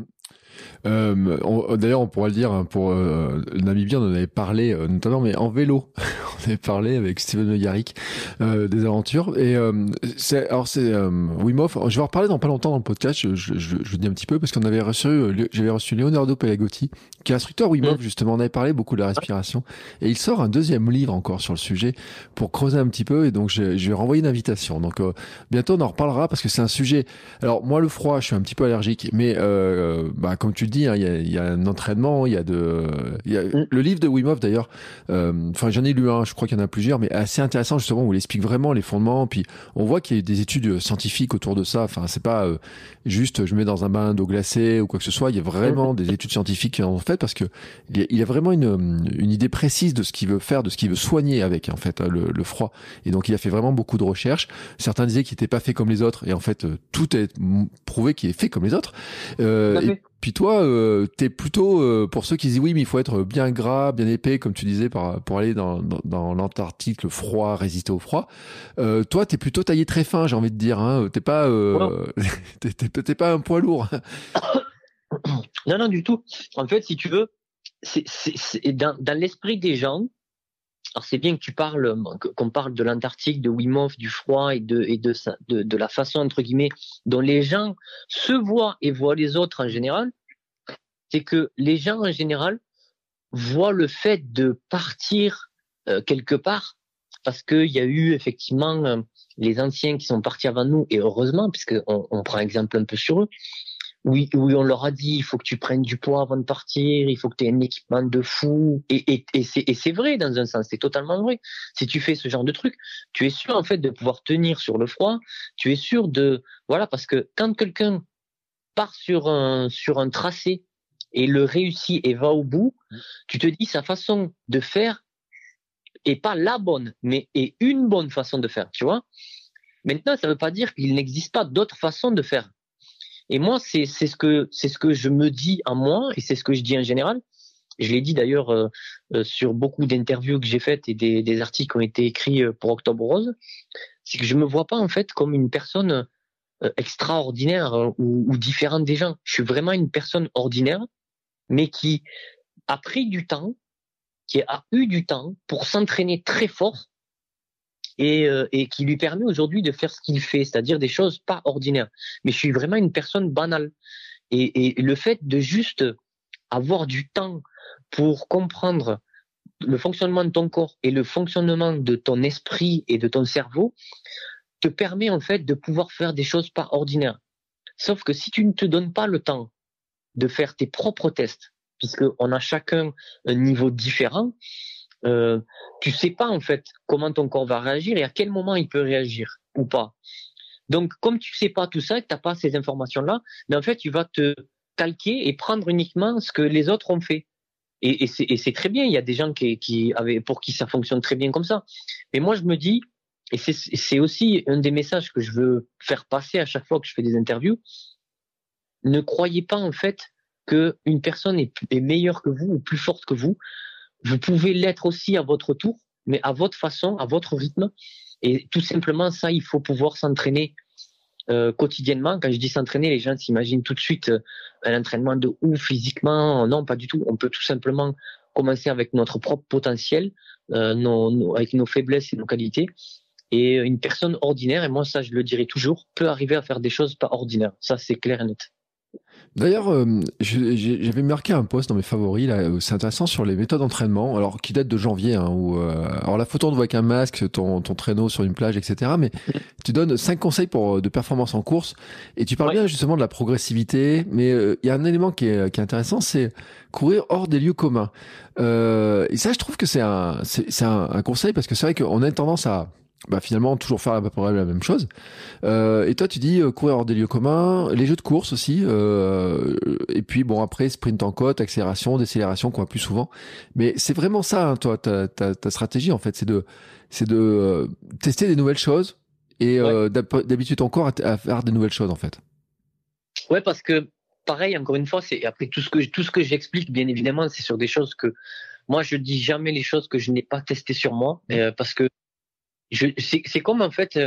D'ailleurs, on pourra le dire, hein, pour Namibie, on en avait parlé notamment, mais en vélo. On avait parlé avec Steven Le Yarrick des aventures. Et c'est Wim Hof. Je vais en reparler dans pas longtemps dans le podcast. Je dis un petit peu parce j'avais reçu Leonardo Pelagotti, qui est instructeur Wim Hof, justement. On avait parlé beaucoup de la respiration. Et il sort un deuxième livre encore sur le sujet pour creuser un petit peu. Et donc, je vais renvoyer une invitation. Donc, bientôt, on en reparlera parce que c'est un sujet. Alors, moi, le froid, je suis un petit peu allergique, mais comme tu le dis, hein, il y a un entraînement, il y a le livre de Wim Hof d'ailleurs. J'en ai lu un, je crois qu'il y en a plusieurs, mais assez intéressant justement où il explique vraiment les fondements. Puis on voit qu'il y a des études scientifiques autour de ça. Enfin, c'est pas juste je me mets dans un bain d'eau glacée ou quoi que ce soit. Il y a vraiment des études scientifiques qui en fait parce que il a vraiment une idée précise de ce qu'il veut faire, de ce qu'il veut soigner avec en fait le froid. Et donc il a fait vraiment beaucoup de recherches. Certains disaient qu'il n'était pas fait comme les autres, et en fait tout est prouvé qu'il est fait comme les autres. Et puis toi, t'es plutôt pour ceux qui disent oui, mais il faut être bien gras, bien épais, comme tu disais, pour aller dans l'Antarctique, le froid, résister au froid. Toi, t'es plutôt taillé très fin, j'ai envie de dire. Hein. T'es pas, t'es pas un poids lourd. Non, du tout. En fait, si tu veux, c'est dans l'esprit des gens. Alors c'est bien que qu'on parle de l'Antarctique, de Wim Hof, du froid et de la façon entre guillemets dont les gens se voient et voient les autres en général. C'est que les gens en général voient le fait de partir quelque part parce qu'il y a eu effectivement les anciens qui sont partis avant nous, et heureusement, puisque on prend exemple un peu sur eux. Oui, on leur a dit, il faut que tu prennes du poids avant de partir, il faut que tu aies un équipement de fou. Et c'est vrai dans un sens, c'est totalement vrai. Si tu fais ce genre de truc, tu es sûr en fait de pouvoir tenir sur le froid, tu es sûr voilà, parce que quand quelqu'un part sur un tracé et le réussit et va au bout, tu te dis sa façon de faire est pas la bonne, mais est une bonne façon de faire, tu vois. Maintenant, ça veut pas dire qu'il n'existe pas d'autres façons de faire. Et moi, c'est ce que je me dis à moi, et c'est ce que je dis en général. Je l'ai dit d'ailleurs sur beaucoup d'interviews que j'ai faites et des articles qui ont été écrits pour Octobre Rose. C'est que je me vois pas en fait comme une personne extraordinaire ou différente des gens. Je suis vraiment une personne ordinaire, mais qui a pris du temps, qui a eu du temps pour s'entraîner très fort. Et qui lui permet aujourd'hui de faire ce qu'il fait, c'est-à-dire des choses pas ordinaires. Mais je suis vraiment une personne banale. Et le fait de juste avoir du temps pour comprendre le fonctionnement de ton corps et le fonctionnement de ton esprit et de ton cerveau te permet en fait de pouvoir faire des choses pas ordinaires. Sauf que si tu ne te donnes pas le temps de faire tes propres tests, puisqu'on a chacun un niveau différent, tu sais pas en fait comment ton corps va réagir et à quel moment il peut réagir ou pas. Donc comme tu sais pas tout ça, que t'as pas ces informations-là, mais en fait tu vas te calquer et prendre uniquement ce que les autres ont fait. Et c'est très bien. Il y a des gens pour qui ça fonctionne très bien comme ça. Mais moi je me dis, et c'est aussi un des messages que je veux faire passer à chaque fois que je fais des interviews, ne croyez pas en fait que une personne est meilleure que vous ou plus forte que vous. Vous pouvez l'être aussi à votre tour, mais à votre façon, à votre rythme. Et tout simplement, ça, il faut pouvoir s'entraîner quotidiennement. Quand je dis s'entraîner, les gens s'imaginent tout de suite un entraînement de ouf physiquement. Non, pas du tout. On peut tout simplement commencer avec notre propre potentiel, avec nos faiblesses et nos qualités. Et une personne ordinaire, et moi ça je le dirai toujours, peut arriver à faire des choses pas ordinaires. Ça c'est clair et net. D'ailleurs, j'avais marqué un post dans mes favoris, là, c'est intéressant sur les méthodes d'entraînement, alors qui date de janvier, hein, alors la photo on te voit avec un masque, ton traîneau sur une plage, etc. Mais tu donnes 5 conseils de performance en course, et tu parles bien justement de la progressivité, mais il y a un élément qui est intéressant, c'est courir hors des lieux communs. Et ça, je trouve que c'est un conseil, parce que c'est vrai qu'on a tendance à finalement toujours faire à peu près la même chose. Et toi tu dis courir hors des lieux communs, les jeux de course aussi, et puis bon après sprint en côte, accélération, décélération qu'on voit plus souvent. Mais c'est vraiment ça, hein, toi ta stratégie en fait, c'est de tester des nouvelles choses et d'habituer ton corps à faire des nouvelles choses en fait. Ouais, parce que pareil, encore une fois, c'est après tout ce que j'explique, bien évidemment, c'est sur des choses que moi je dis jamais les choses que je n'ai pas testées sur moi, parce que c'est comme en fait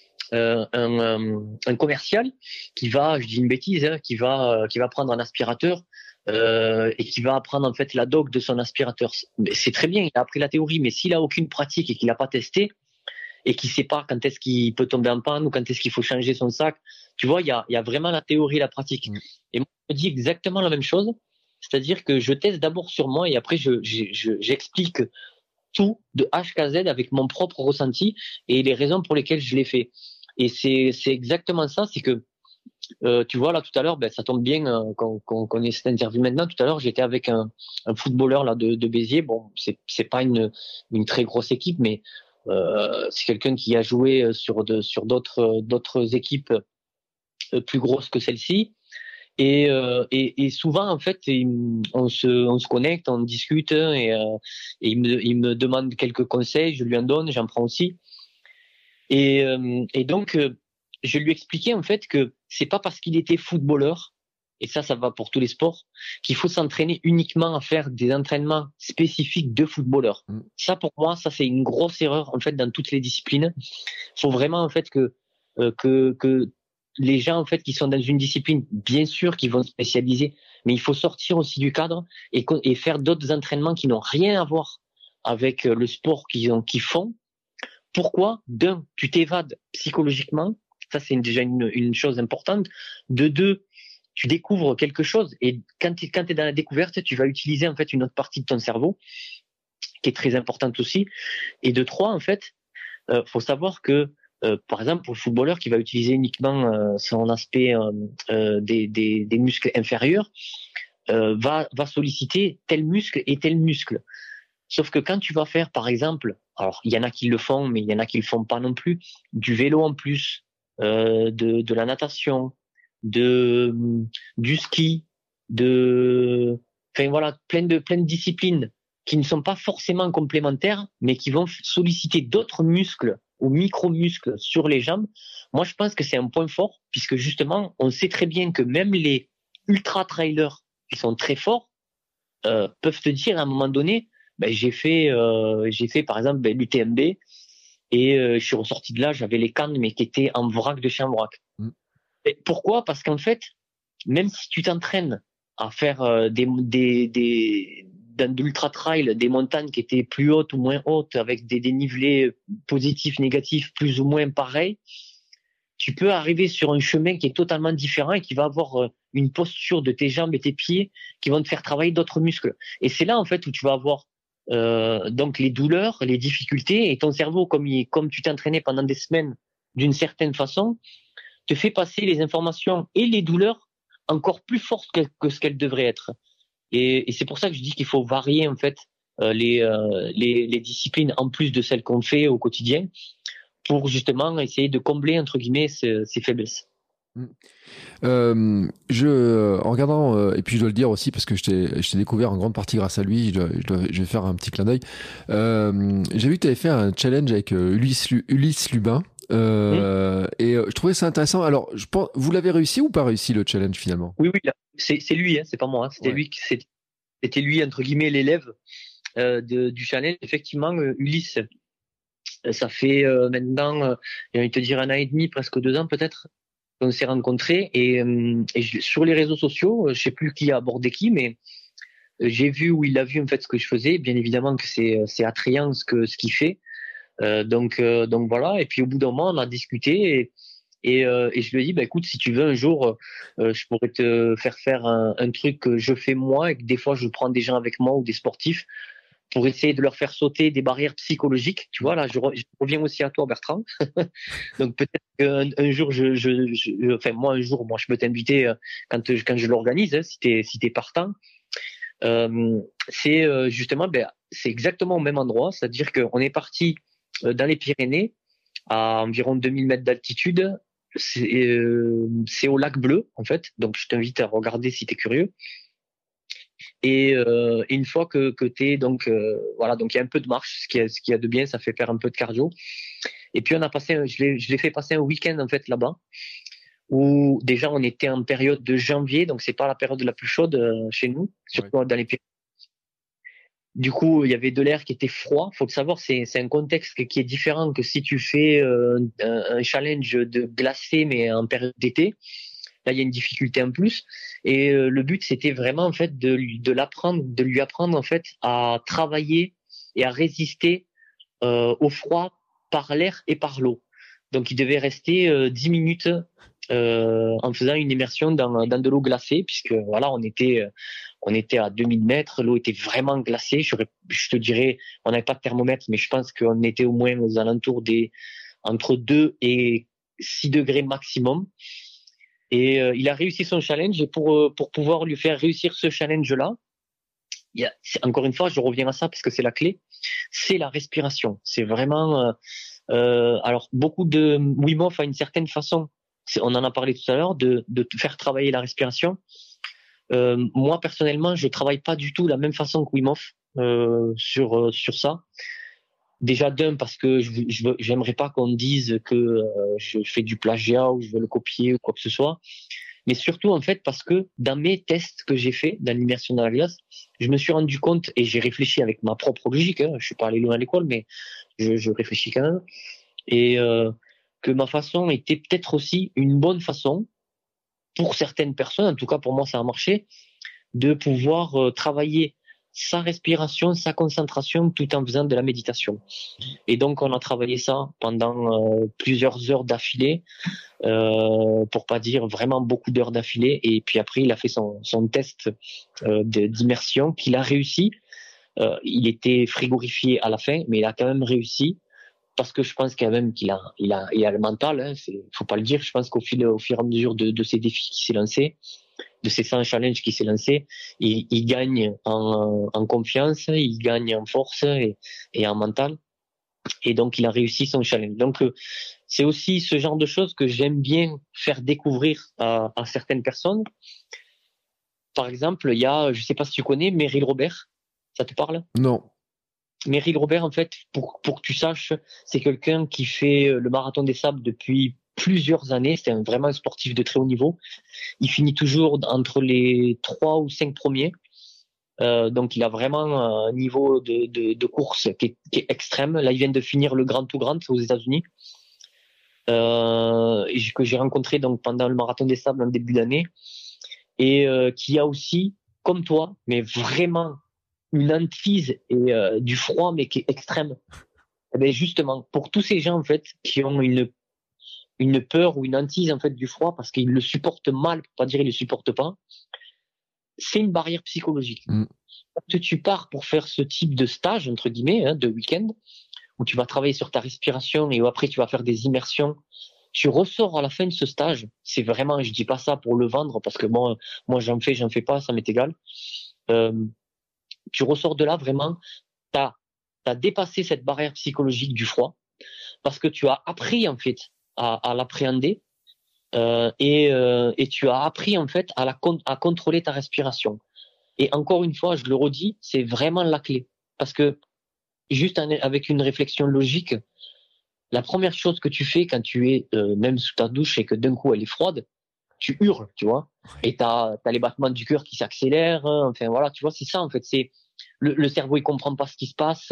un commercial qui va, je dis une bêtise, hein, qui va prendre un aspirateur et qui va apprendre en fait la doc de son aspirateur. C'est très bien, il a appris la théorie, mais s'il a aucune pratique et qu'il n'a pas testé et qu'il sait pas quand est-ce qu'il peut tomber en panne ou quand est-ce qu'il faut changer son sac, tu vois, il y a vraiment la théorie et la pratique. Et moi je dis exactement la même chose, c'est-à-dire que je teste d'abord sur moi et après j'explique tout de A jusqu'à Z avec mon propre ressenti et les raisons pour lesquelles je l'ai fait. Et c'est exactement ça, c'est que tu vois là tout à l'heure, ça tombe bien qu'on ait cette interview maintenant. Tout à l'heure, j'étais avec un footballeur là de Béziers. Bon, c'est pas une très grosse équipe, mais c'est quelqu'un qui a joué sur d'autres équipes plus grosses que celle-ci. Et souvent en fait on se connecte, on discute et il me demande quelques conseils, je lui en donne, j'en prends aussi et donc je lui expliquais en fait que c'est pas parce qu'il était footballeur, et ça va pour tous les sports, qu'il faut s'entraîner uniquement à faire des entraînements spécifiques de footballeur. Ça pour moi, ça c'est une grosse erreur en fait dans toutes les disciplines. Faut vraiment en fait que les gens en fait qui sont dans une discipline, bien sûr qu'ils vont se spécialiser, mais il faut sortir aussi du cadre et faire d'autres entraînements qui n'ont rien à voir avec le sport qu'ils font. Pourquoi? D'un, tu t'évades psychologiquement, ça c'est déjà une chose importante. De deux, tu découvres quelque chose et quand tu es dans la découverte, tu vas utiliser en fait une autre partie de ton cerveau qui est très importante aussi. Et de trois, en fait, faut savoir que par exemple, pour le footballeur qui va utiliser uniquement son aspect des muscles inférieurs, va solliciter tel muscle et tel muscle. Sauf que quand tu vas faire, par exemple, alors il y en a qui le font, mais il y en a qui le font pas non plus, du vélo en plus, de la natation, du ski, enfin voilà, plein de disciplines qui ne sont pas forcément complémentaires, mais qui vont solliciter d'autres muscles ou micro-muscles sur les jambes. Moi, je pense que c'est un point fort, puisque justement, on sait très bien que même les ultra-trailers qui sont très forts peuvent te dire à un moment donné, j'ai fait par exemple l'UTMB et je suis ressorti de là, j'avais les cannes mais qui étaient en vrac de chez en vrac. Et pourquoi? Parce qu'en fait, même si tu t'entraînes à faire dans de l'ultra-trail, des montagnes qui étaient plus hautes ou moins hautes, avec des dénivelés positifs, négatifs, plus ou moins pareils, tu peux arriver sur un chemin qui est totalement différent et qui va avoir une posture de tes jambes et tes pieds qui vont te faire travailler d'autres muscles. Et c'est là, en fait, où tu vas avoir donc les douleurs, les difficultés, et ton cerveau, comme tu t'es entraîné pendant des semaines d'une certaine façon, te fait passer les informations et les douleurs encore plus fortes que ce qu'elles devraient être. Et c'est pour ça que je dis qu'il faut varier en fait les disciplines en plus de celles qu'on fait au quotidien pour justement essayer de combler entre guillemets ces faiblesses. En regardant, et puis je dois le dire aussi parce que je t'ai découvert en grande partie grâce à lui, je vais faire un petit clin d'œil. J'ai vu que tu avais fait un challenge avec Ulysse Lubin. Et je trouvais ça intéressant. Alors, je pense, vous l'avez réussi ou pas réussi le challenge finalement? Oui, c'est lui, hein, c'est pas moi. Hein, c'était lui entre guillemets l'élève du challenge. Effectivement, Ulysse, ça fait maintenant, j'ai envie de te dire 1 an et demi, presque 2 ans peut-être, qu'on s'est rencontrés. Sur les réseaux sociaux, je sais plus qui a abordé qui, mais j'ai vu où il a vu en fait ce que je faisais. Bien évidemment que c'est attrayant ce qu'il fait. Donc voilà. Et puis au bout d'un moment, on a discuté et je lui ai dit, bah écoute, si tu veux un jour, je pourrais te faire un truc que je fais moi et que des fois je prends des gens avec moi ou des sportifs pour essayer de leur faire sauter des barrières psychologiques. Tu vois, là, je reviens aussi à toi, Bertrand. Donc peut-être qu'un jour, moi, je peux t'inviter quand je l'organise, hein, si t'es partant. C'est justement, c'est exactement au même endroit, c'est-à-dire qu'on est parti dans les Pyrénées à environ 2000 mètres d'altitude. C'est au lac Bleu, en fait. Donc je t'invite à regarder si t'es curieux. Et une fois que t'es donc voilà, donc il y a un peu de marche, ce qui y a de bien, ça fait faire un peu de cardio. Et puis je l'ai fait passer un week-end en fait là-bas, où déjà on était en période de janvier, donc c'est pas la période la plus chaude chez nous, surtout dans les Pyrénées. Du coup, il y avait de l'air qui était froid. Faut le savoir, c'est un contexte qui est différent que si tu fais un challenge de glacé mais en période d'été. Là, il y a une difficulté en plus. Et le but, c'était vraiment en fait de lui apprendre en fait à travailler et à résister au froid par l'air et par l'eau. Donc, il devait rester 10 minutes en faisant une immersion dans de l'eau glacée, puisque voilà, on était à 2000 mètres, l'eau était vraiment glacée. Je te dirais, on n'avait pas de thermomètre, mais je pense qu'on était au moins aux alentours entre 2 et 6 degrés maximum. Et il a réussi son challenge, et pour pouvoir lui faire réussir ce challenge-là, encore une fois, je reviens à ça parce que c'est la clé, c'est la respiration. C'est vraiment... alors, beaucoup de Wim Hof a une certaine façon, on en a parlé tout à l'heure, de te faire travailler la respiration. Moi, personnellement, je travaille pas du tout de la même façon que Wim Hof sur ça. Déjà parce que j'aimerais pas qu'on me dise que je fais du plagiat ou je veux le copier ou quoi que ce soit. Mais surtout, en fait, parce que dans mes tests que j'ai fait dans l'immersion dans la glace, je me suis rendu compte, et j'ai réfléchi avec ma propre logique, hein, je suis pas allé loin à l'école, mais je réfléchis quand même, et que ma façon était peut-être aussi une bonne façon, pour certaines personnes, en tout cas pour moi ça a marché, de pouvoir travailler sa respiration, sa concentration, tout en faisant de la méditation. Et donc on a travaillé ça pendant plusieurs heures d'affilée, pour pas dire vraiment beaucoup d'heures d'affilée. Et puis après il a fait son test d'immersion qu'il a réussi. Il était frigorifié à la fin, mais il a quand même réussi, parce que je pense quand même qu'il a le mental, hein, faut pas le dire. Je pense qu'au fur et à mesure de ces défis qu'il s'est lancé, de ces 100 challenges qu'il s'est lancé, il gagne en confiance, il gagne en force et en mental. Et donc il a réussi son challenge. Donc c'est aussi ce genre de choses que j'aime bien faire découvrir à certaines personnes. Par exemple, il y a, je sais pas si tu connais, Meryl Robert. Ça te parle? Non. Meryl Robert, en fait, pour que tu saches, c'est quelqu'un qui fait le marathon des sables depuis plusieurs années. C'est vraiment un sportif de très haut niveau. Il finit toujours entre les 3 ou 5 premiers. Donc il a vraiment un niveau de course qui est extrême. Là, il vient de finir le Grand to Grand aux États-Unis, que j'ai rencontré donc pendant le marathon des sables en début d'année, et qui a aussi, comme toi, mais vraiment une hantise et du froid, mais qui est extrême. Et bien justement, pour tous ces gens en fait qui ont une peur ou une hantise en fait du froid, parce qu'ils le supportent mal, pour pas dire ils le supportent pas, c'est une barrière psychologique. Quand tu pars pour faire ce type de stage, entre guillemets, de week-end, où tu vas travailler sur ta respiration et où après tu vas faire des immersions, tu ressors à la fin de ce stage. C'est vraiment, je dis pas ça pour le vendre parce que bon, moi j'en fais pas, ça m'est égal. Tu ressors de là vraiment, t'as dépassé cette barrière psychologique du froid parce que tu as appris en fait à l'appréhender et tu as appris en fait à contrôler ta respiration. Et encore une fois, je le redis, c'est vraiment la clé parce que juste avec une réflexion logique, la première chose que tu fais quand tu es même sous ta douche et que d'un coup elle est froide, tu hurles, tu vois, et t'as les battements du cœur qui s'accélèrent, hein, enfin voilà, tu vois, c'est ça en fait, c'est le cerveau il comprend pas ce qui se passe,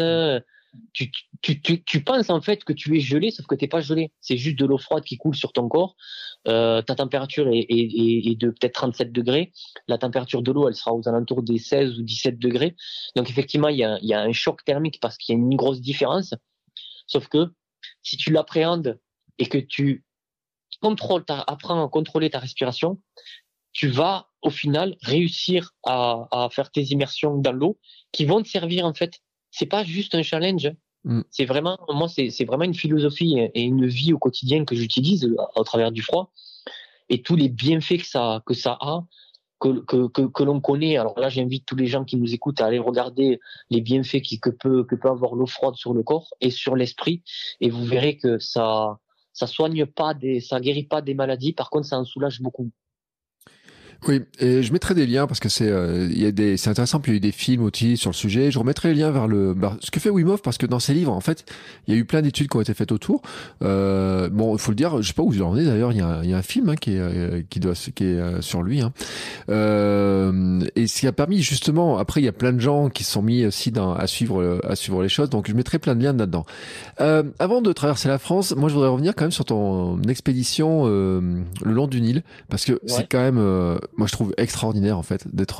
tu penses en fait que tu es gelé, sauf que t'es pas gelé, c'est juste de l'eau froide qui coule sur ton corps, ta température est de peut-être 37 degrés, la température de l'eau elle sera aux alentours des 16 ou 17 degrés, donc effectivement il y a un choc thermique parce qu'il y a une grosse différence, sauf que si tu l'appréhendes et que tu apprends à contrôler ta respiration, tu vas au final réussir à faire tes immersions dans l'eau qui vont te servir en fait. C'est pas juste un challenge. C'est vraiment, moi, c'est vraiment une philosophie et une vie au quotidien que j'utilise au travers du froid et tous les bienfaits que ça a, que l'on connaît. Alors là, j'invite tous les gens qui nous écoutent à aller regarder les bienfaits que peut avoir l'eau froide sur le corps et sur l'esprit, et vous verrez que ça soigne pas ça guérit pas des maladies. Par contre, ça en soulage beaucoup. Oui, et je mettrai des liens parce que c'est intéressant, puis il y a eu des films aussi sur le sujet. Je remettrai les liens vers ce que fait Wim Hof, parce que dans ses livres, en fait, il y a eu plein d'études qui ont été faites autour. Bon, il faut le dire, je sais pas où j'en ai d'ailleurs, il y a un film hein, qui est sur lui. Hein. Et ce qui a permis justement, après il y a plein de gens qui se sont mis aussi à suivre les choses, donc je mettrai plein de liens là-dedans. Avant de traverser la France, moi je voudrais revenir quand même sur ton expédition le long du Nil, parce que c'est quand même moi je trouve extraordinaire en fait d'être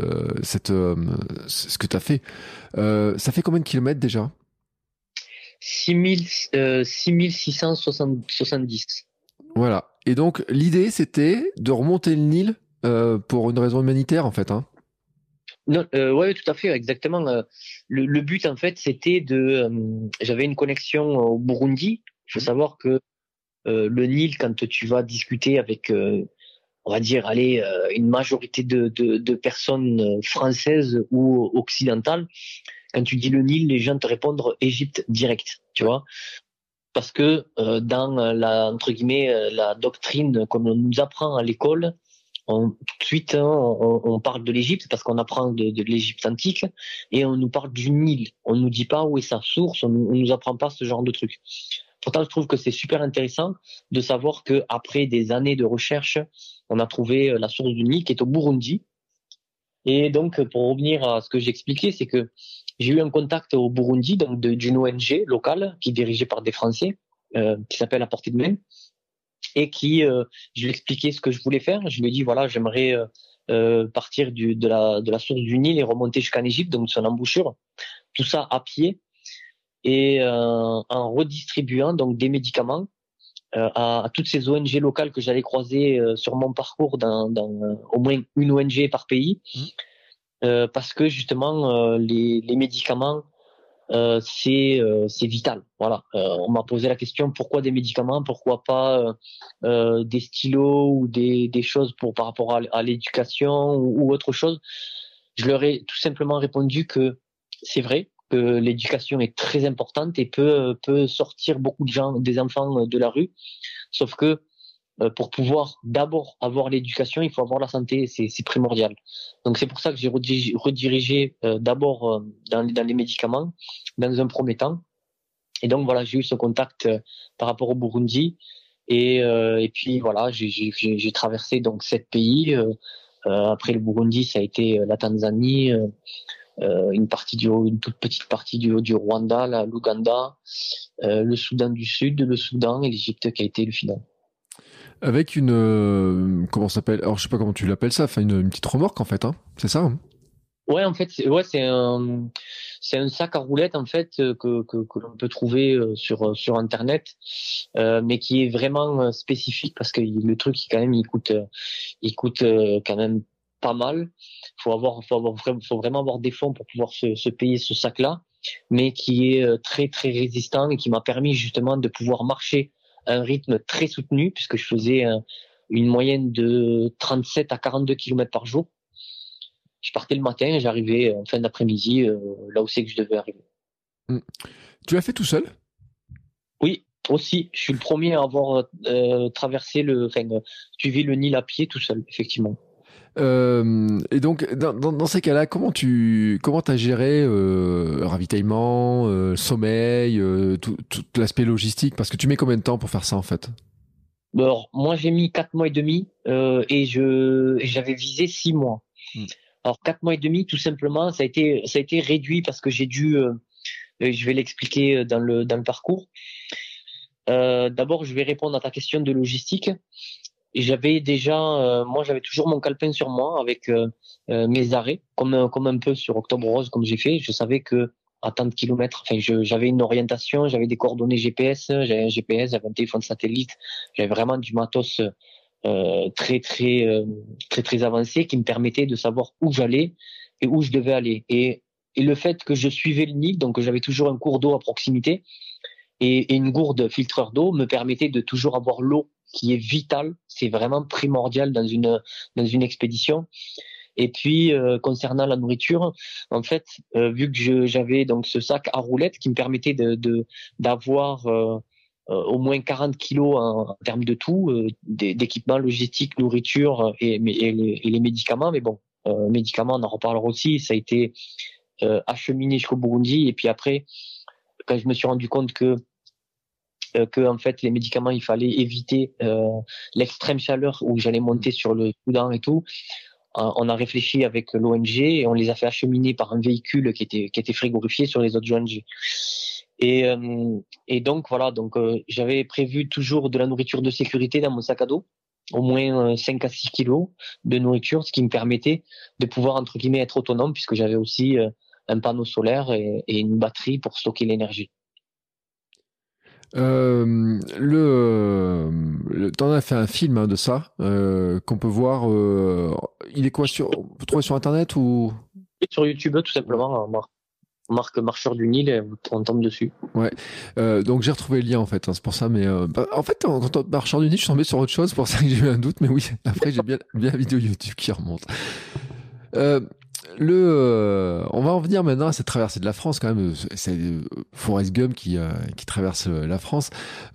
ce que tu as fait. Ça fait combien de kilomètres déjà? 6670. Voilà. Et donc l'idée c'était de remonter le Nil pour une raison humanitaire en fait, hein. Non, ouais, tout à fait, exactement. Le but en fait c'était j'avais une connexion au Burundi. Il faut savoir que le Nil, quand tu vas discuter avec on va dire, une majorité de personnes françaises ou occidentales, quand tu dis le Nil, les gens te répondent Égypte direct, tu vois, parce que dans entre guillemets la doctrine qu'on nous apprend à l'école, tout de suite on parle de l'Égypte parce qu'on apprend de l'Égypte antique et on nous parle du Nil. On nous dit pas où est sa source, on nous apprend pas ce genre de trucs. Pourtant, je trouve que c'est super intéressant de savoir que après des années de recherche, on a trouvé la source du Nil qui est au Burundi. Et donc, pour revenir à ce que j'expliquais, c'est que j'ai eu un contact au Burundi, donc d'une ONG locale qui est dirigée par des Français, qui s'appelle À Portée de Main, et qui, je lui ai expliqué ce que je voulais faire. Je lui ai dit voilà, j'aimerais partir de la source du Nil et remonter jusqu'en Égypte, donc son embouchure, tout ça à pied. Et en redistribuant donc des médicaments à toutes ces ONG locales que j'allais croiser sur mon parcours dans au moins une ONG par pays, parce que justement les médicaments c'est vital. Voilà. On m'a posé la question pourquoi des médicaments, pourquoi pas des stylos ou des choses par rapport à l'éducation ou autre chose. Je leur ai tout simplement répondu que c'est vrai que l'éducation est très importante et peut sortir beaucoup de gens, des enfants de la rue. Sauf que pour pouvoir d'abord avoir l'éducation, il faut avoir la santé, c'est primordial. Donc c'est pour ça que j'ai redirigé d'abord dans les médicaments dans un premier temps. Et donc voilà, j'ai eu ce contact par rapport au Burundi et puis voilà, j'ai traversé donc 7 pays. Après le Burundi, ça a été la Tanzanie. Une toute petite partie du Rwanda, l'Ouganda, le Soudan du Sud, le Soudan et l'Égypte qui a été le final. Avec une comment ça s'appelle? Alors je sais pas comment tu l'appelles ça, enfin une petite remorque en fait, hein. C'est ça, hein? Ouais, en fait, c'est un sac à roulettes en fait que l'on peut trouver sur internet, mais qui est vraiment spécifique parce que le truc quand même il coûte quand même pas mal. Faut vraiment avoir des fonds pour pouvoir se payer ce sac-là, mais qui est très très résistant et qui m'a permis justement de pouvoir marcher à un rythme très soutenu, puisque je faisais une moyenne de 37 à 42 km par jour. Je partais le matin et j'arrivais en fin d'après-midi là où c'est que je devais arriver. Tu l'as fait tout seul? Oui, aussi. Je suis le premier à avoir suivi le Nil à pied tout seul, effectivement. Et donc, dans ces cas-là, comment t'as géré ravitaillement, sommeil, tout l'aspect logistique? Parce que tu mets combien de temps pour faire ça, en fait? Alors, moi, j'ai mis 4 mois et demi et j'avais visé 6 mois. Alors, 4 mois et demi, tout simplement, ça a été réduit parce que j'ai dû, je vais l'expliquer dans le parcours. D'abord, je vais répondre à ta question de logistique. Et j'avais toujours mon calepin sur moi avec mes arrêts, comme un peu sur Octobre Rose, comme j'ai fait. Je savais que à tant de kilomètres, j'avais une orientation, j'avais des coordonnées GPS, j'avais un GPS, j'avais un téléphone satellite, j'avais vraiment du matos très très avancé qui me permettait de savoir où j'allais et où je devais aller. Et le fait que je suivais le Nil, donc j'avais toujours un cours d'eau à proximité et une gourde filtreur d'eau me permettait de toujours avoir l'eau qui est vitale, c'est vraiment primordial dans une expédition. Et puis concernant la nourriture, en fait, vu que j'avais donc ce sac à roulettes qui me permettait d'avoir au moins 40 kilos en termes de tout, d'équipement logistique, nourriture et les médicaments. Mais bon, médicaments, on en reparlera aussi. Ça a été acheminé jusqu'au Burundi. Et puis après, quand je me suis rendu compte que en fait les médicaments, il fallait éviter l'extrême chaleur où j'allais monter sur le Soudan et tout. On a réfléchi avec l'ONG et on les a fait acheminer par un véhicule qui était frigorifié sur les autres ONG. Et donc voilà, j'avais prévu toujours de la nourriture de sécurité dans mon sac à dos, au moins 5 à 6 kilos de nourriture, ce qui me permettait de pouvoir entre guillemets être autonome puisque j'avais aussi un panneau solaire et une batterie pour stocker l'énergie. T'en as fait un film de ça qu'on peut voir. Il est quoi on peut trouver sur internet ou sur YouTube tout simplement. On marque Marcheur du Nil et on tombe dessus. Ouais. Donc j'ai retrouvé le lien en fait. C'est pour ça. Mais en fait, quand on Marcheur du Nil, je suis tombé sur autre chose. Pour ça que j'ai eu un doute. Mais oui. Après, j'ai bien la vidéo YouTube qui remonte. On va en venir maintenant à cette traversée de la France quand même. C'est Forrest Gump qui traverse la France.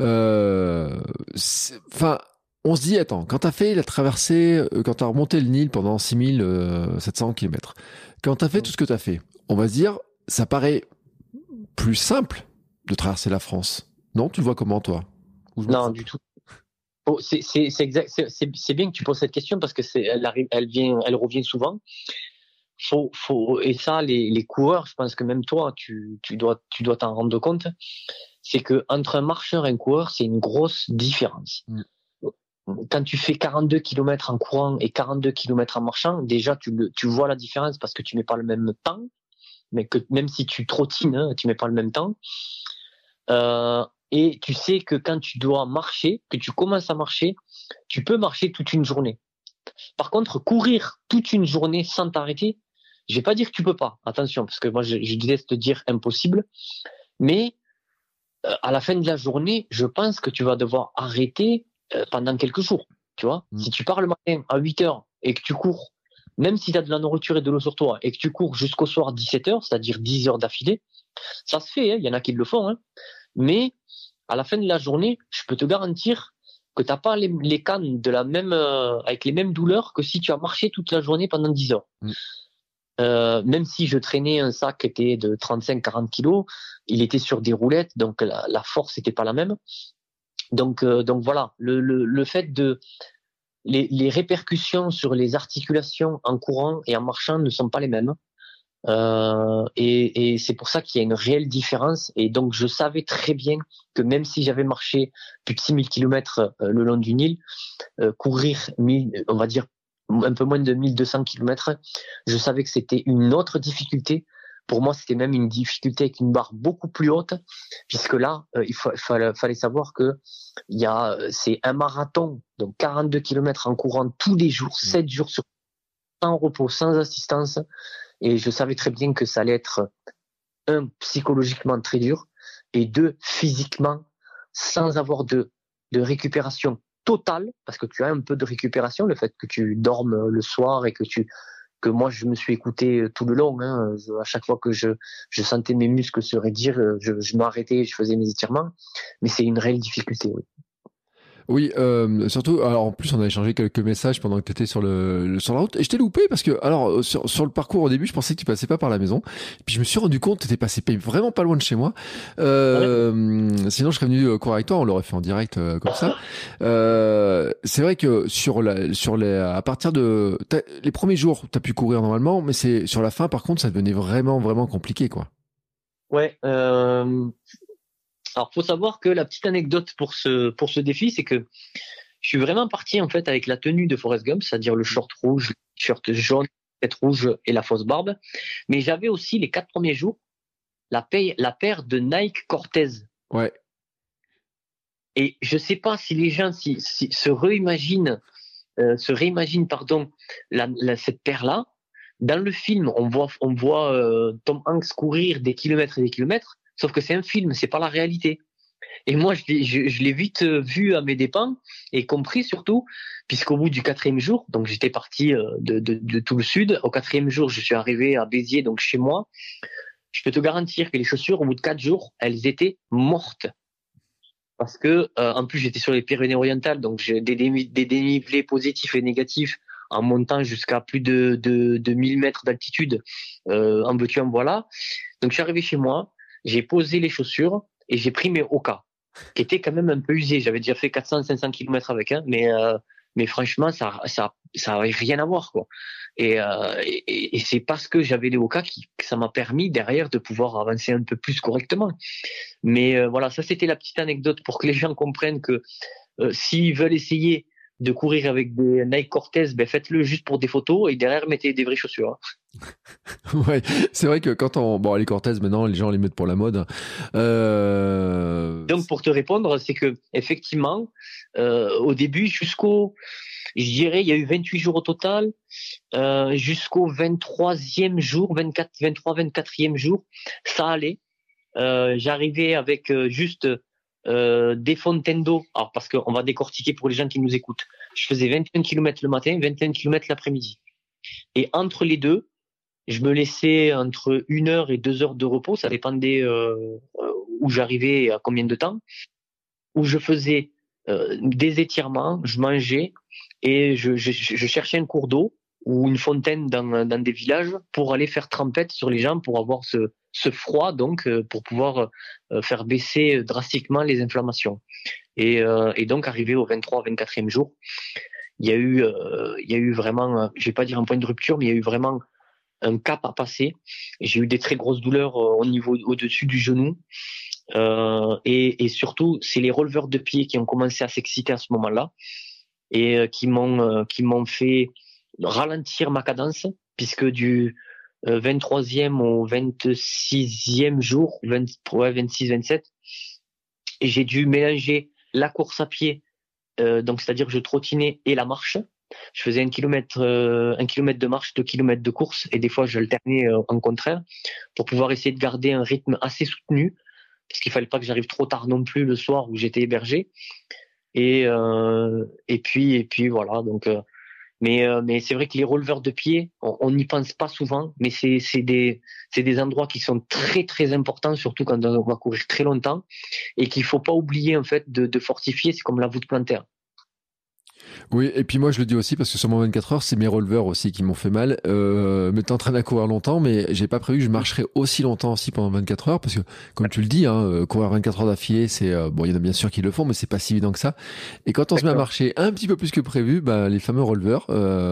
Enfin, on se dit, attends, quand t'as fait la traversée, quand t'as remonté le Nil pendant 6700 km, quand t'as fait tout ce que t'as fait, on va se dire, ça paraît plus simple de traverser la France. Non, tu le vois comment toi? Non, du tout. Oh, c'est exact. C'est bien que tu poses cette question parce que elle revient souvent. Et ça, les coureurs, je pense que même toi, tu dois t'en rendre compte, c'est que entre un marcheur et un coureur, c'est une grosse différence. Quand tu fais 42 km en courant et 42 km en marchant, déjà, tu vois la différence parce que tu mets pas le même temps, mais que même si tu trottines, tu mets pas le même temps. Et tu sais que quand tu dois marcher, que tu commences à marcher, tu peux marcher toute une journée. Par contre, courir toute une journée sans t'arrêter, je vais pas dire que tu peux pas. Attention, parce que moi, je déteste dire impossible. Mais à la fin de la journée, je pense que tu vas devoir arrêter pendant quelques jours. Tu vois, si tu pars le matin à 8 heures et que tu cours, même si tu as de la nourriture et de l'eau sur toi, et que tu cours jusqu'au soir 17 heures, c'est-à-dire 10 heures d'affilée, ça se fait. Il y en a qui le font. Mais à la fin de la journée, je peux te garantir que t'as pas les cannes de la même avec les mêmes douleurs que si tu as marché toute la journée pendant 10 heures. Même si je traînais un sac qui était de 35-40 kilos, il était sur des roulettes, donc la force n'était pas la même. Donc voilà, le fait de les répercussions sur les articulations en courant et en marchant ne sont pas les mêmes. Et c'est pour ça qu'il y a une réelle différence. Et donc, je savais très bien que même si j'avais marché plus de 6000 km le long du Nil, courir on va dire un peu moins de 1200 km, je savais que c'était une autre difficulté. Pour moi, c'était même une difficulté avec une barre beaucoup plus haute, puisque là, il fallait savoir que c'est un marathon, donc 42 km en courant tous les jours, 7 jours sur sans repos, sans assistance. Et je savais très bien que ça allait être, un, psychologiquement très dur, et deux, physiquement, sans avoir de récupération totale, parce que tu as un peu de récupération, le fait que tu dormes le soir et que moi je me suis écouté tout le long, hein, à chaque fois que je sentais mes muscles se raidir, je m'arrêtais, je faisais mes étirements, mais c'est une réelle difficulté, oui. Oui, surtout, alors en plus on a échangé quelques messages pendant que tu étais sur sur la route et je t'ai loupé parce que alors sur le parcours au début je pensais que tu passais pas par la maison puis je me suis rendu compte que tu étais passé vraiment pas loin de chez moi. Sinon je serais venu courir avec toi, on l'aurait fait en direct comme ça. C'est vrai que à partir de les premiers jours tu as pu courir normalement, mais c'est sur la fin par contre ça devenait vraiment compliqué quoi. Ouais. Alors, faut savoir que la petite anecdote pour ce défi, c'est que je suis vraiment parti en fait avec la tenue de Forrest Gump, c'est-à-dire le short rouge, le t-shirt jaune, la tête rouge et la fausse barbe. Mais j'avais aussi les 4 premiers jours la paire de Nike Cortez. Ouais. Et je sais pas si les gens se réimaginent pardon cette paire-là. Dans le film, on voit Tom Hanks courir des kilomètres et des kilomètres. Sauf que c'est un film, c'est pas la réalité. Et moi, je l'ai vite vu à mes dépens et compris surtout, puisqu'au bout du 4e jour, donc j'étais parti de tout le sud. Au 4e jour, je suis arrivé à Béziers, donc chez moi. Je peux te garantir que les chaussures, au bout de 4 jours, elles étaient mortes. Parce que, en plus, j'étais sur les Pyrénées-Orientales, donc j'ai des dénivelés positifs et négatifs en montant jusqu'à plus de 1000 mètres d'altitude. En veux-tu, en voilà. Donc, je suis arrivé chez moi. J'ai posé les chaussures et j'ai pris mes Hoka, qui étaient quand même un peu usés. J'avais déjà fait 400-500 km avec, hein, mais franchement, ça avait rien à voir, quoi. Et c'est parce que j'avais les Hoka que ça m'a permis derrière de pouvoir avancer un peu plus correctement. Mais voilà, ça c'était la petite anecdote pour que les gens comprennent que s'ils veulent essayer de courir avec des Nike Cortez, ben faites-le juste pour des photos et derrière mettez des vraies chaussures. Hein. Ouais, c'est vrai que bon, les Cortez maintenant, les gens les mettent pour la mode. Donc pour te répondre, c'est que effectivement, au début je dirais, il y a eu 28 jours au total, jusqu'au 23e jour, 24e jour, ça allait. J'arrivais avec juste des fontaines d'eau. Alors parce qu'on va décortiquer pour les gens qui nous écoutent. Je faisais 21 km le matin, 21 km l'après-midi. Et entre les deux, je me laissais entre 1 heure et 2 heures de repos, ça dépendait où j'arrivais et à combien de temps, où je faisais des étirements, je mangeais et je cherchais un cours d'eau ou une fontaine dans des villages pour aller faire trempette sur les gens pour avoir ce froid, donc pour pouvoir faire baisser drastiquement les inflammations. Et donc arrivé au 23-24e jour, il y a eu vraiment, je vais pas dire un point de rupture, mais il y a eu vraiment un cap à passer. Et j'ai eu des très grosses douleurs au-dessus du genou. Et surtout, c'est les releveurs de pied qui ont commencé à s'exciter à ce moment-là et qui m'ont fait ralentir ma cadence, puisque du 23e au 26e jour, 26-27, et j'ai dû mélanger la course à pied, donc c'est-à-dire que je trottinais et la marche. Je faisais 1 kilomètre de marche, 2 kilomètres de course, et des fois j'alternais en contraire pour pouvoir essayer de garder un rythme assez soutenu, parce qu'il fallait pas que j'arrive trop tard non plus le soir où j'étais hébergé. Et puis voilà, donc mais c'est vrai que les releveurs de pied, on n'y pense pas souvent, mais c'est des endroits qui sont très très importants, surtout quand on va courir très longtemps, et qu'il faut pas oublier en fait de fortifier. C'est comme la voûte plantaire. Oui, et puis moi je le dis aussi parce que sur mon 24 heures, c'est mes releveurs aussi qui m'ont fait mal. M'étant entraîné à courir longtemps, mais j'ai pas prévu que je marcherais aussi longtemps aussi pendant 24 heures parce que, comme tu le dis, courir 24 heures d'affilée, c'est bon, il y en a bien sûr qui le font, mais c'est pas si évident que ça. Et quand on se met à marcher un petit peu plus que prévu, les fameux releveurs,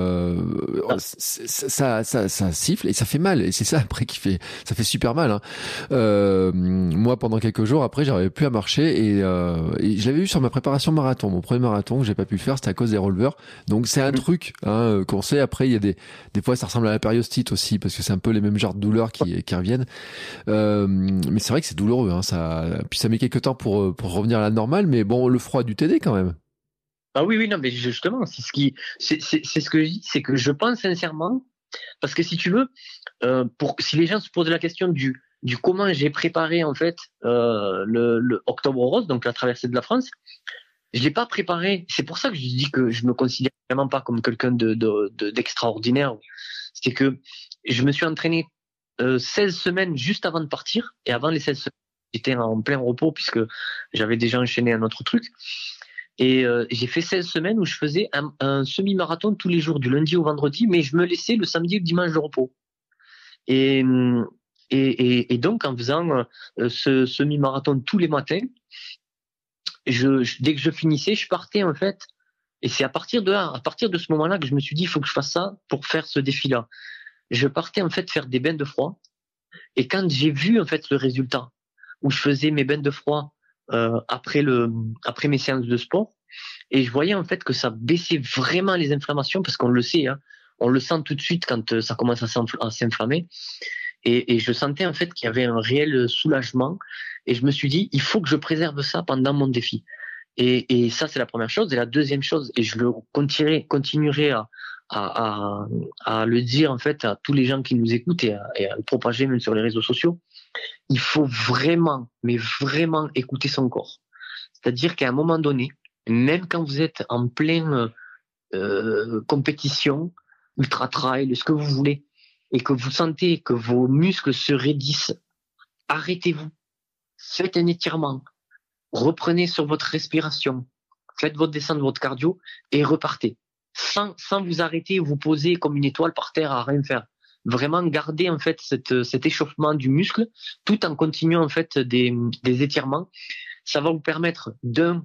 ça siffle et ça fait mal. Et c'est ça après ça fait super mal. Hein. Moi, pendant quelques jours après, j'arrivais plus à marcher et je l'avais eu sur ma préparation marathon. Mon premier marathon que j'ai pas pu le faire, c'était à cause des releveurs. Donc c'est un truc qu'on sait. Après, il y a des fois ça ressemble à la périostite aussi parce que c'est un peu les mêmes genres de douleurs qui reviennent. Mais c'est vrai que c'est douloureux. Puis ça met quelques temps pour revenir à la normale. Mais bon, le froid a dû t'aider quand même. Ah oui, oui, non, mais justement, c'est ce que je dis, c'est que je pense sincèrement, parce que si tu veux, si les gens se posent la question du comment j'ai préparé en fait le Octobre Rose, donc la traversée de la France, je l'ai pas préparé. C'est pour ça que je dis que je me considère vraiment pas comme quelqu'un d'extraordinaire. C'est que je me suis entraîné 16 semaines juste avant de partir, et avant les 16 semaines, j'étais en plein repos puisque j'avais déjà enchaîné un autre truc. Et j'ai fait 16 semaines où je faisais un semi-marathon tous les jours, du lundi au vendredi, mais je me laissais le samedi et le dimanche de repos. Et, et donc, en faisant ce semi-marathon tous les matins, dès que je finissais, je partais en fait. Et c'est à partir de là, à partir de ce moment-là que je me suis dit, il faut que je fasse ça pour faire ce défi-là. Je partais en fait faire des bains de froid. Et quand j'ai vu en fait le résultat, où je faisais mes bains de froid après mes séances de sport, et je voyais en fait que ça baissait vraiment les inflammations, parce qu'on le sait, hein, on le sent tout de suite quand ça commence à s'inflammer. Et je sentais en fait qu'il y avait un réel soulagement. Et je me suis dit, il faut que je préserve ça pendant mon défi. Et ça, c'est la première chose. Et la deuxième chose, et je le continuerai à le dire en fait à tous les gens qui nous écoutent et à le propager même sur les réseaux sociaux, il faut vraiment, mais vraiment écouter son corps. C'est-à-dire qu'à un moment donné, même quand vous êtes en pleine compétition, ultra trail, ce que vous voulez, et que vous sentez que vos muscles se raidissent, arrêtez-vous, faites un étirement, reprenez sur votre respiration, faites votre descente de votre cardio et repartez. Sans vous arrêter, vous poser comme une étoile par terre à rien faire. Vraiment garder en fait cet échauffement du muscle tout en continuant en fait des étirements. Ça va vous permettre de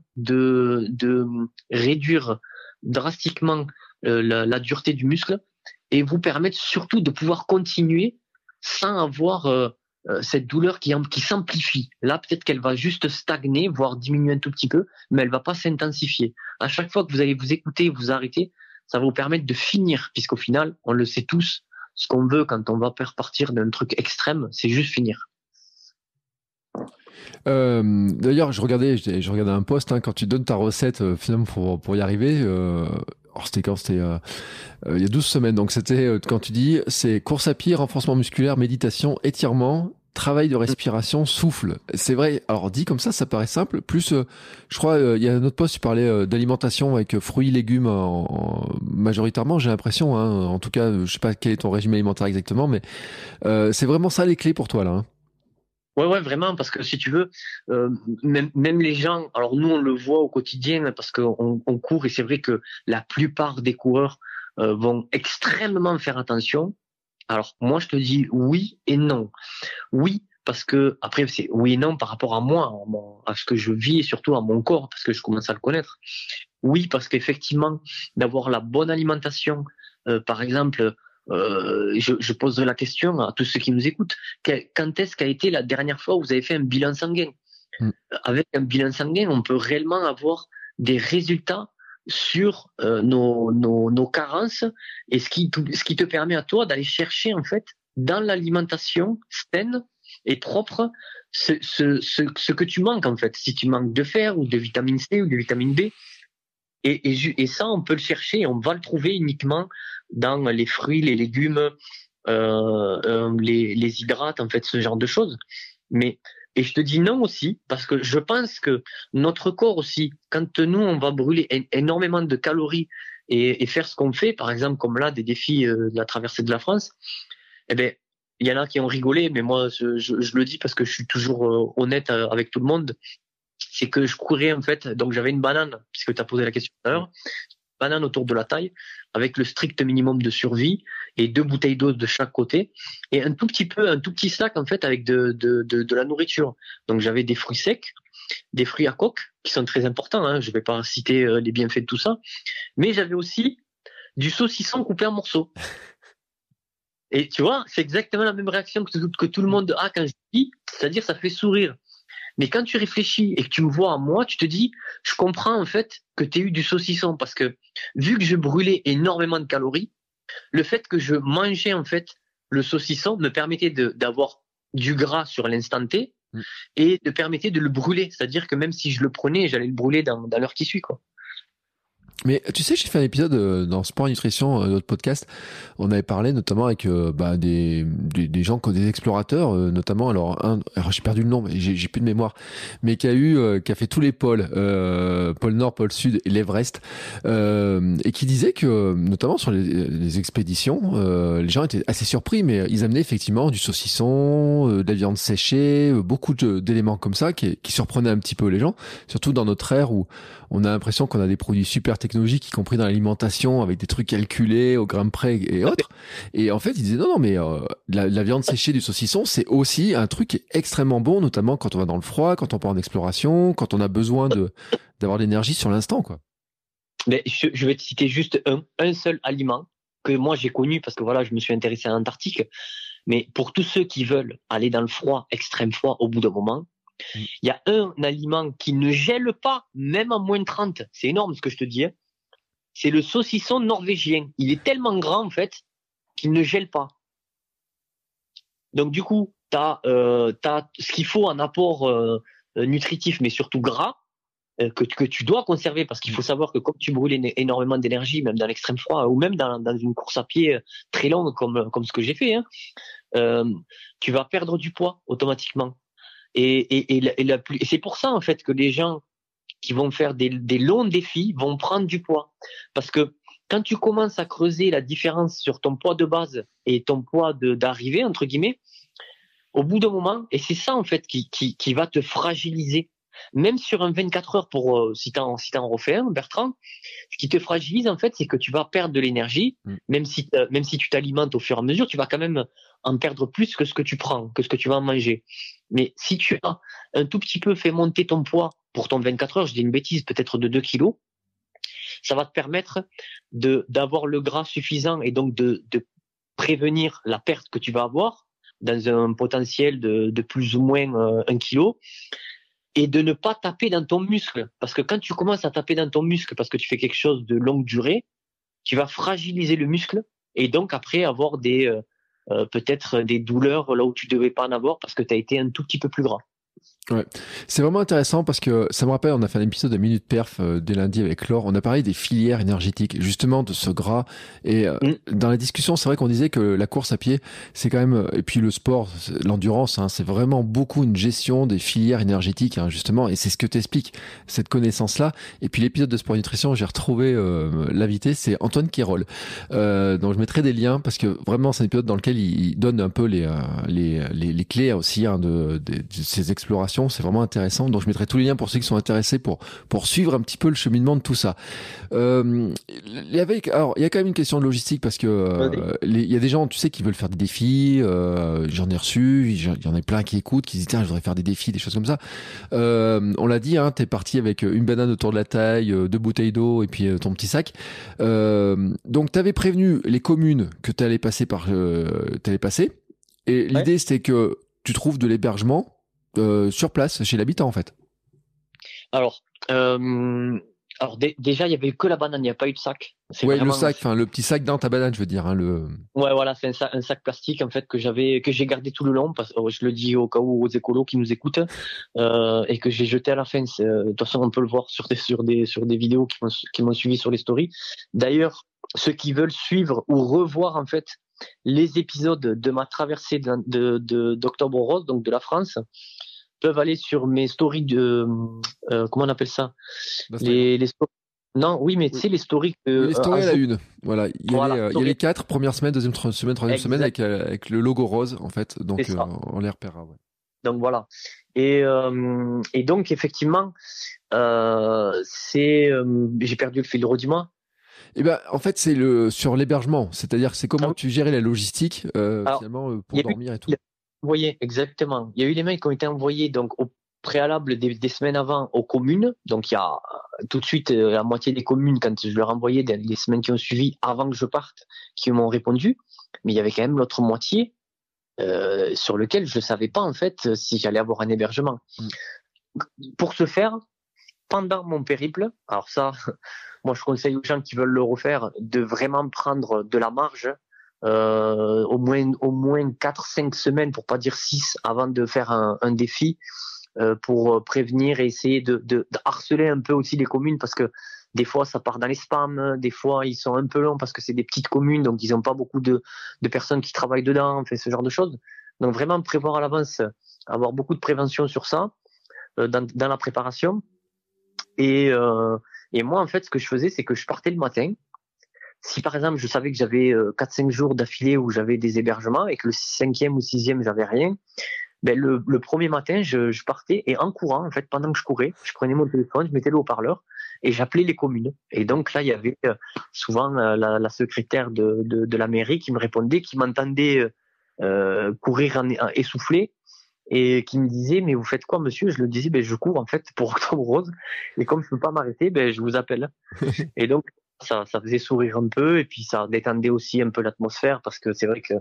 réduire drastiquement la dureté du muscle, et vous permettre surtout de pouvoir continuer sans avoir cette douleur qui s'amplifie. Là, peut-être qu'elle va juste stagner, voire diminuer un tout petit peu, mais elle va pas s'intensifier. À chaque fois que vous allez vous écouter, vous arrêter, ça va vous permettre de finir, puisqu'au final, on le sait tous, ce qu'on veut quand on va partir d'un truc extrême, c'est juste finir. D'ailleurs, je regardais un post, hein, quand tu donnes ta recette finalement pour y arriver. C'était quand? C'était il y a 12 semaines. Donc c'était quand tu dis, c'est course à pied, renforcement musculaire, méditation, étirement, travail de respiration, souffle. C'est vrai. Alors dit comme ça paraît simple. Plus, je crois, il y a un autre post, tu parlais d'alimentation avec fruits, légumes majoritairement. J'ai l'impression, hein, en tout cas, je sais pas quel est ton régime alimentaire exactement, mais c'est vraiment ça les clés pour toi là. Hein. Ouais, vraiment, parce que si tu veux, même les gens, alors nous on le voit au quotidien parce qu'on court, et c'est vrai que la plupart des coureurs vont extrêmement faire attention. Alors moi je te dis oui et non. Oui, parce que après c'est oui et non par rapport à moi, à ce que je vis et surtout à mon corps, parce que je commence à le connaître. Oui, parce qu'effectivement, d'avoir la bonne alimentation, par exemple, je poserai la question à tous ceux qui nous écoutent. Quand est-ce qu'a été la dernière fois où vous avez fait un bilan sanguin? Avec un bilan sanguin, on peut réellement avoir des résultats sur nos carences, et ce qui te permet à toi d'aller chercher en fait dans l'alimentation saine et propre ce que tu manques en fait. Si tu manques de fer ou de vitamine C ou de vitamine B, et ça on peut le chercher, on va le trouver uniquement dans les fruits, les légumes, les hydrates, en fait, ce genre de choses. Et je te dis non aussi, parce que je pense que notre corps aussi, quand nous, on va brûler énormément de calories et faire ce qu'on fait, par exemple, comme là, des défis de la traversée de la France, eh ben, il y en a qui ont rigolé, mais moi, je le dis parce que je suis toujours honnête avec tout le monde. C'est que je courais, en fait, donc j'avais une banane, puisque tu as posé la question tout à l'heure, banane autour de la taille, avec le strict minimum de survie, et 2 bouteilles d'eau de chaque côté, et un tout petit sac en fait avec de la nourriture. Donc j'avais des fruits secs, des fruits à coque qui sont très importants, hein, je vais pas citer les bienfaits de tout ça, mais j'avais aussi du saucisson coupé en morceaux. Et tu vois, c'est exactement la même réaction que tout le monde a quand je dis, c'est-à-dire ça fait sourire. Mais quand tu réfléchis et que tu me vois à moi, tu te dis, je comprends en fait que tu aies eu du saucisson, parce que vu que je brûlais énormément de calories, le fait que je mangeais en fait le saucisson me permettait d'avoir du gras sur l'instant T et me permettait de le brûler. C'est-à-dire que même si je le prenais, j'allais le brûler dans l'heure qui suit, quoi. Mais tu sais, j'ai fait un épisode dans Sport et Nutrition, notre podcast. On avait parlé notamment avec des gens, des explorateurs, notamment. Alors j'ai perdu le nom, mais j'ai plus de mémoire. Mais qui a fait tous les pôles, pôle Nord, pôle Sud et l'Everest, et qui disait que, notamment sur les expéditions, les gens étaient assez surpris, mais ils amenaient effectivement du saucisson, de la viande séchée, beaucoup d'éléments comme ça qui surprenaient un petit peu les gens, surtout dans notre ère où on a l'impression qu'on a des produits super technologiques, y compris dans l'alimentation, avec des trucs calculés au gramme près et autres. Et en fait, ils disaient non, mais la viande séchée du saucisson, c'est aussi un truc extrêmement bon, notamment quand on va dans le froid, quand on part en exploration, quand on a besoin d'avoir de l'énergie sur l'instant, quoi. Mais je vais te citer juste un seul aliment que moi j'ai connu parce que voilà, je me suis intéressé à l'Antarctique. Mais pour tous ceux qui veulent aller dans le froid, extrême froid, au bout d'un moment, il y a un aliment qui ne gèle pas, même à moins de 30. C'est énorme ce que je te dis. Hein. C'est le saucisson norvégien. Il est tellement grand, en fait, qu'il ne gèle pas. Donc, du coup, t'as ce qu'il faut en apport nutritif, mais surtout gras, que tu dois conserver, parce qu'il faut savoir que comme tu brûles énormément d'énergie, même dans l'extrême froid, ou même dans une course à pied très longue, comme ce que j'ai fait, tu vas perdre du poids automatiquement. Et c'est pour ça en fait que les gens qui vont faire des longs défis vont prendre du poids, parce que quand tu commences à creuser la différence sur ton poids de base et ton poids d'arrivée entre guillemets, au bout d'un moment, et c'est ça en fait qui va te fragiliser, même sur un 24 heures pour si t'en refais un, Bertrand, ce qui te fragilise en fait, c'est que tu vas perdre de l'énergie, même si tu t'alimentes au fur et à mesure, tu vas quand même en perdre plus que ce que tu prends, que ce que tu vas en manger. Mais si tu as un tout petit peu fait monter ton poids pour ton 24 heures, je dis une bêtise, peut-être de 2 kilos, ça va te permettre d'avoir le gras suffisant et donc de prévenir la perte que tu vas avoir dans un potentiel de plus ou moins 1 kilo, et de ne pas taper dans ton muscle. Parce que quand tu commences à taper dans ton muscle parce que tu fais quelque chose de longue durée, tu vas fragiliser le muscle et donc après avoir peut-être des douleurs là où tu devais pas en avoir parce que tu as été un tout petit peu plus gras. Ouais, c'est vraiment intéressant parce que ça me rappelle, on a fait un épisode de Minute Perf dès lundi avec Laure, on a parlé des filières énergétiques, justement de ce gras, et dans la discussion, c'est vrai qu'on disait que la course à pied, c'est quand même, et puis le sport, l'endurance, c'est vraiment beaucoup une gestion des filières énergétiques, justement, et c'est ce que t'expliques, cette connaissance-là. Et puis l'épisode de Sport et Nutrition, j'ai retrouvé l'invité, c'est Antoine Quérol, donc je mettrai des liens parce que vraiment c'est un épisode dans lequel il donne un peu les clés aussi de ces explorations. C'est vraiment intéressant, donc je mettrai tous les liens pour ceux qui sont intéressés pour suivre un petit peu le cheminement de tout ça. Alors il y a quand même une question de logistique parce que il y a des gens, tu sais, qui veulent faire des défis. J'en ai reçu, il y en a plein qui écoutent, qui disent tiens, je voudrais faire des défis, des choses comme ça. On l'a dit, t'es parti avec une banane autour de la taille, 2 bouteilles d'eau et puis ton petit sac. Donc t'avais prévenu les communes que t'allais passer et l'idée c'était que tu trouves de l'hébergement sur place, chez l'habitant, en fait. Alors déjà, il y avait que la banane, il n'y a pas eu de sac. Ouais, vraiment... le sac, le petit sac dans ta banane, je veux dire. Ouais, voilà, c'est un sac plastique, en fait, que j'ai gardé tout le long, parce que je le dis au cas où aux écolos qui nous écoutent, et que j'ai jeté à la fin. De toute façon, on peut le voir sur des vidéos qui m'ont suivi sur les stories. D'ailleurs, ceux qui veulent suivre ou revoir, en fait, les épisodes de ma traversée d'Octobre Rose, donc de la France, peuvent aller sur mes stories comment on appelle ça, les stories. Non, oui, mais tu sais, les stories les stories à la une. Voilà, il y a les 4 premières semaines, deuxième semaine, troisième semaine avec le logo rose, en fait, donc on les repérera. Ouais. Donc voilà. Et donc effectivement, j'ai perdu le fil de dis-moi. Eh ben, en fait, c'est sur l'hébergement, c'est-à-dire c'est comment tu gérais la logistique finalement pour dormir et tout. Vous voyez, exactement. Il y a eu les mails qui ont été envoyés donc au préalable des semaines avant aux communes. Donc il y a tout de suite la moitié des communes, quand je leur ai envoyé les semaines qui ont suivi avant que je parte, qui m'ont répondu. Mais il y avait quand même l'autre moitié sur lequel je savais pas en fait si j'allais avoir un hébergement. Pour ce faire, pendant mon périple, alors ça, moi je conseille aux gens qui veulent le refaire de vraiment prendre de la marge, au moins 4-5 semaines, pour pas dire 6, avant de faire un défi, pour prévenir et essayer de harceler un peu aussi les communes, parce que Des fois, ça part dans les spams. Des fois, ils sont un peu longs parce que c'est des petites communes, donc ils n'ont pas beaucoup de personnes qui travaillent dedans, fait ce genre de choses. Donc vraiment prévoir à l'avance, avoir beaucoup de prévention sur ça dans la préparation. Et moi, en fait, ce que je faisais, c'est que je partais le matin. Si par exemple, je savais que j'avais 4-5 jours d'affilée où j'avais des hébergements et que le 5e ou 6e, j'avais rien, ben le premier matin, je partais et en courant, en fait, pendant que je courais, je prenais mon téléphone, je mettais le haut-parleur et j'appelais les communes. Et donc là, il y avait souvent la secrétaire de la mairie qui me répondait, qui m'entendait courir essoufflé et qui me disait mais vous faites quoi monsieur? Je le disais ben je cours en fait pour Octobre Rose et comme je peux pas m'arrêter, ben je vous appelle. Et donc ça faisait sourire un peu et puis ça détendait aussi un peu l'atmosphère parce que c'est vrai que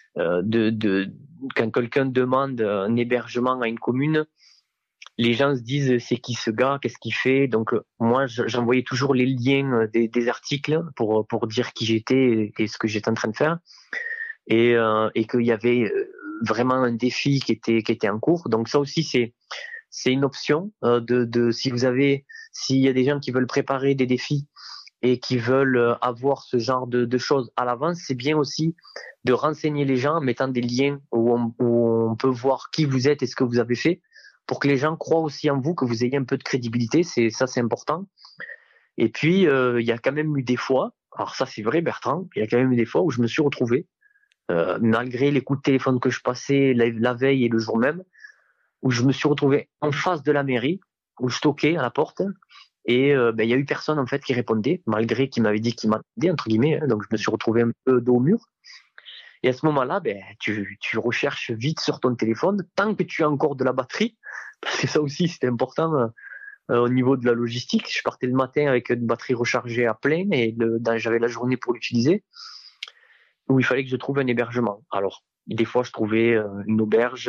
quand quelqu'un demande un hébergement à une commune, les gens se disent c'est qui ce gars, qu'est-ce qu'il fait. Donc moi j'envoyais toujours les liens des articles pour dire qui j'étais et ce que j'étais en train de faire et qu'il y avait vraiment un défi qui était en cours. Donc ça aussi c'est une option s'il y a des gens qui veulent préparer des défis et qui veulent avoir ce genre de choses à l'avance, c'est bien aussi de renseigner les gens en mettant des liens où on peut voir qui vous êtes et ce que vous avez fait pour que les gens croient aussi en vous, que vous ayez un peu de crédibilité, c'est important. Et puis il y a quand même eu des fois, alors ça c'est vrai Bertrand, il y a quand même eu des fois où je me suis retrouvé malgré les coups de téléphone que je passais la veille et le jour même, où je me suis retrouvé en face de la mairie, où je toquais à la porte, et il y a eu personne en fait qui répondait, malgré qu'il m'avait dit qu'il m'attendait, entre guillemets, hein, donc je me suis retrouvé un peu dos au mur. Et à ce moment-là, tu recherches vite sur ton téléphone, tant que tu as encore de la batterie, parce que ça aussi c'était important au niveau de la logistique. Je partais le matin avec une batterie rechargée à plein, et j'avais la journée pour l'utiliser, où il fallait que je trouve un hébergement. Alors, des fois, je trouvais une auberge,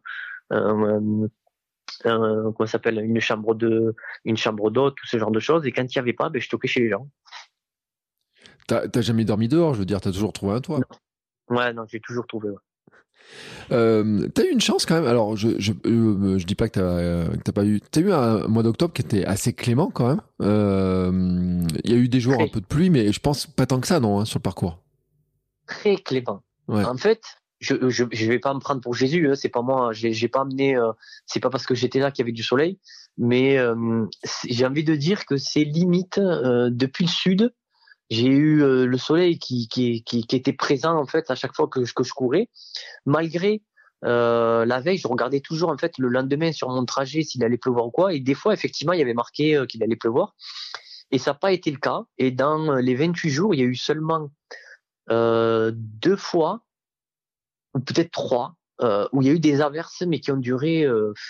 comment s'appelle, une chambre d'hôte, tout ce genre de choses. Et quand il n'y avait pas, je toquais chez les gens. T'as jamais dormi dehors, je veux dire, t'as toujours trouvé un toit. Non. Ouais, non, j'ai toujours trouvé. Ouais. T'as eu une chance quand même. Alors, je dis pas que t'as pas eu. T'as eu un mois d'octobre qui était assez clément quand même. Il y a eu des jours un peu de pluie, mais je pense pas tant que ça, non, sur le parcours. Très clément. Ouais. En fait, je vais pas me prendre pour Jésus, hein, c'est pas moi, j'ai pas amené, c'est pas parce que j'étais là qu'il y avait du soleil, mais j'ai envie de dire que c'est limite depuis le sud, j'ai eu le soleil qui était présent en fait à chaque fois que je courais, malgré la veille, je regardais toujours en fait le lendemain sur mon trajet s'il allait pleuvoir ou quoi, et des fois effectivement il y avait marqué qu'il allait pleuvoir, et ça n'a pas été le cas. Et dans les 28 jours, il y a eu seulement 2 fois, ou peut-être 3, où il y a eu des averses, mais qui ont duré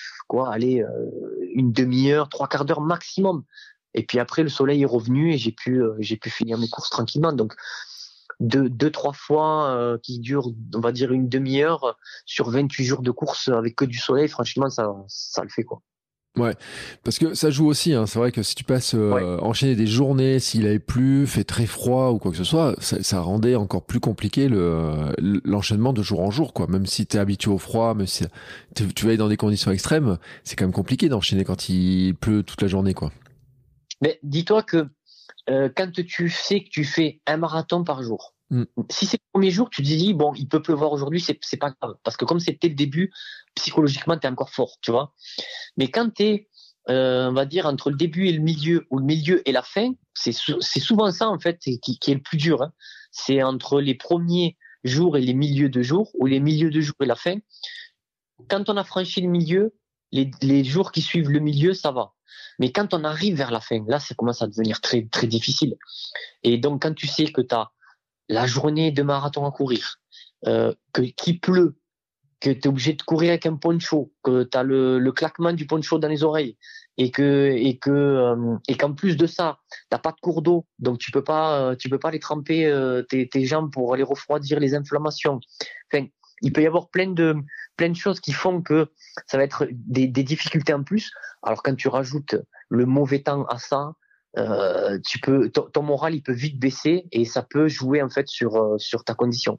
une demi-heure, 3/4 d'heure maximum. Et puis après, le soleil est revenu et j'ai pu finir mes courses tranquillement. Donc 2-3 fois qui durent, on va dire, une demi-heure sur 28 jours de course avec que du soleil, franchement, ça le fait, quoi. Ouais, parce que ça joue aussi, hein. C'est vrai que si tu passes enchaîner des journées, s'il avait plu, fait très froid ou quoi que ce soit, ça rendait encore plus compliqué l'enchaînement de jour en jour, quoi. Même si t'es habitué au froid, même si tu vas aller dans des conditions extrêmes, c'est quand même compliqué d'enchaîner quand il pleut toute la journée, quoi. Mais dis-toi que quand tu sais que tu fais un marathon par jour, si c'est le premier jour, tu te dis bon, il peut pleuvoir aujourd'hui, c'est pas grave, parce que comme c'était le début, psychologiquement t'es encore fort, tu vois. Mais quand t'es, on va dire, entre le début et le milieu, ou le milieu et la fin, c'est souvent ça en fait qui est le plus dur. Hein. C'est entre les premiers jours et les milieux de jour, ou les milieux de jour et la fin. Quand on a franchi le milieu, les jours qui suivent le milieu, ça va. Mais quand on arrive vers la fin, là, ça commence à devenir très très difficile. Et donc quand tu sais que t'as la journée de marathon à courir, qu'il pleut, que tu es obligé de courir avec un poncho, que tu as le claquement du poncho dans les oreilles, et qu'en plus de ça, t'as pas de cours d'eau, donc tu peux pas aller tremper tes jambes pour aller refroidir les inflammations. Enfin, il peut y avoir plein de choses qui font que ça va être des difficultés en plus. Alors quand tu rajoutes le mauvais temps à ça, ton moral il peut vite baisser et ça peut jouer en fait sur ta condition.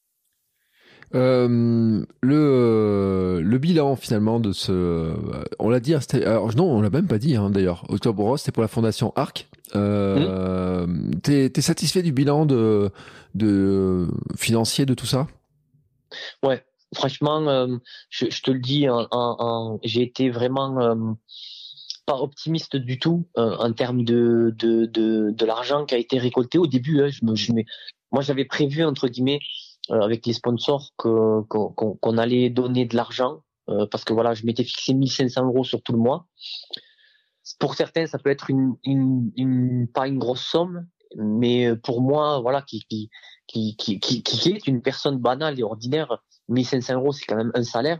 Le bilan finalement de on l'a dit, alors non, on l'a même pas dit, hein, d'ailleurs. Octobre Rose, c'était pour la fondation ARC. T'es satisfait du bilan de financier de tout ça? Ouais, franchement, je te le dis, j'ai été vraiment pas optimiste du tout en termes de l'argent qui a été récolté au début. Hein, moi, j'avais prévu entre guillemets avec les sponsors qu'on allait donner de l'argent parce que voilà, je m'étais fixé 1500 € sur tout le mois. Pour certains, ça peut être pas une grosse somme, mais pour moi, voilà, qui est une personne banale et ordinaire, 1500 €, c'est quand même un salaire.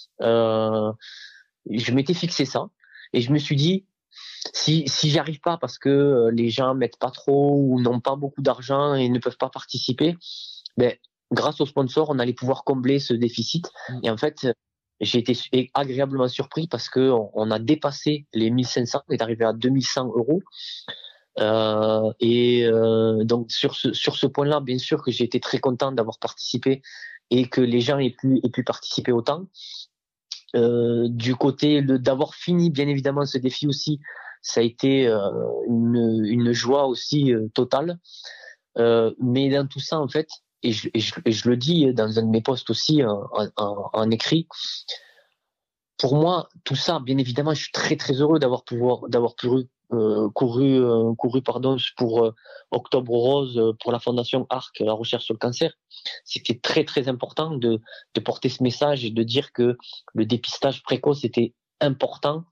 Je m'étais fixé ça et je me suis dit, si j'y arrive pas parce que les gens mettent pas trop ou n'ont pas beaucoup d'argent et ne peuvent pas participer, ben grâce aux sponsors, on allait pouvoir combler ce déficit. Et en fait, j'ai été agréablement surpris parce que on a dépassé les 1500, on est arrivé à 2100 €. Donc sur ce point-là, bien sûr que j'ai été très content d'avoir participé et que les gens aient pu participer autant. Du côté d'avoir fini, bien évidemment, ce défi aussi, ça a été une joie aussi totale. Mais dans tout ça, en fait, et je le dis dans un de mes posts aussi en écrit, pour moi, tout ça, bien évidemment, je suis très très heureux d'avoir couru pour Octobre Rose pour la Fondation ARC, la recherche sur le cancer. C'était très très important de porter ce message et de dire que le dépistage précoce était important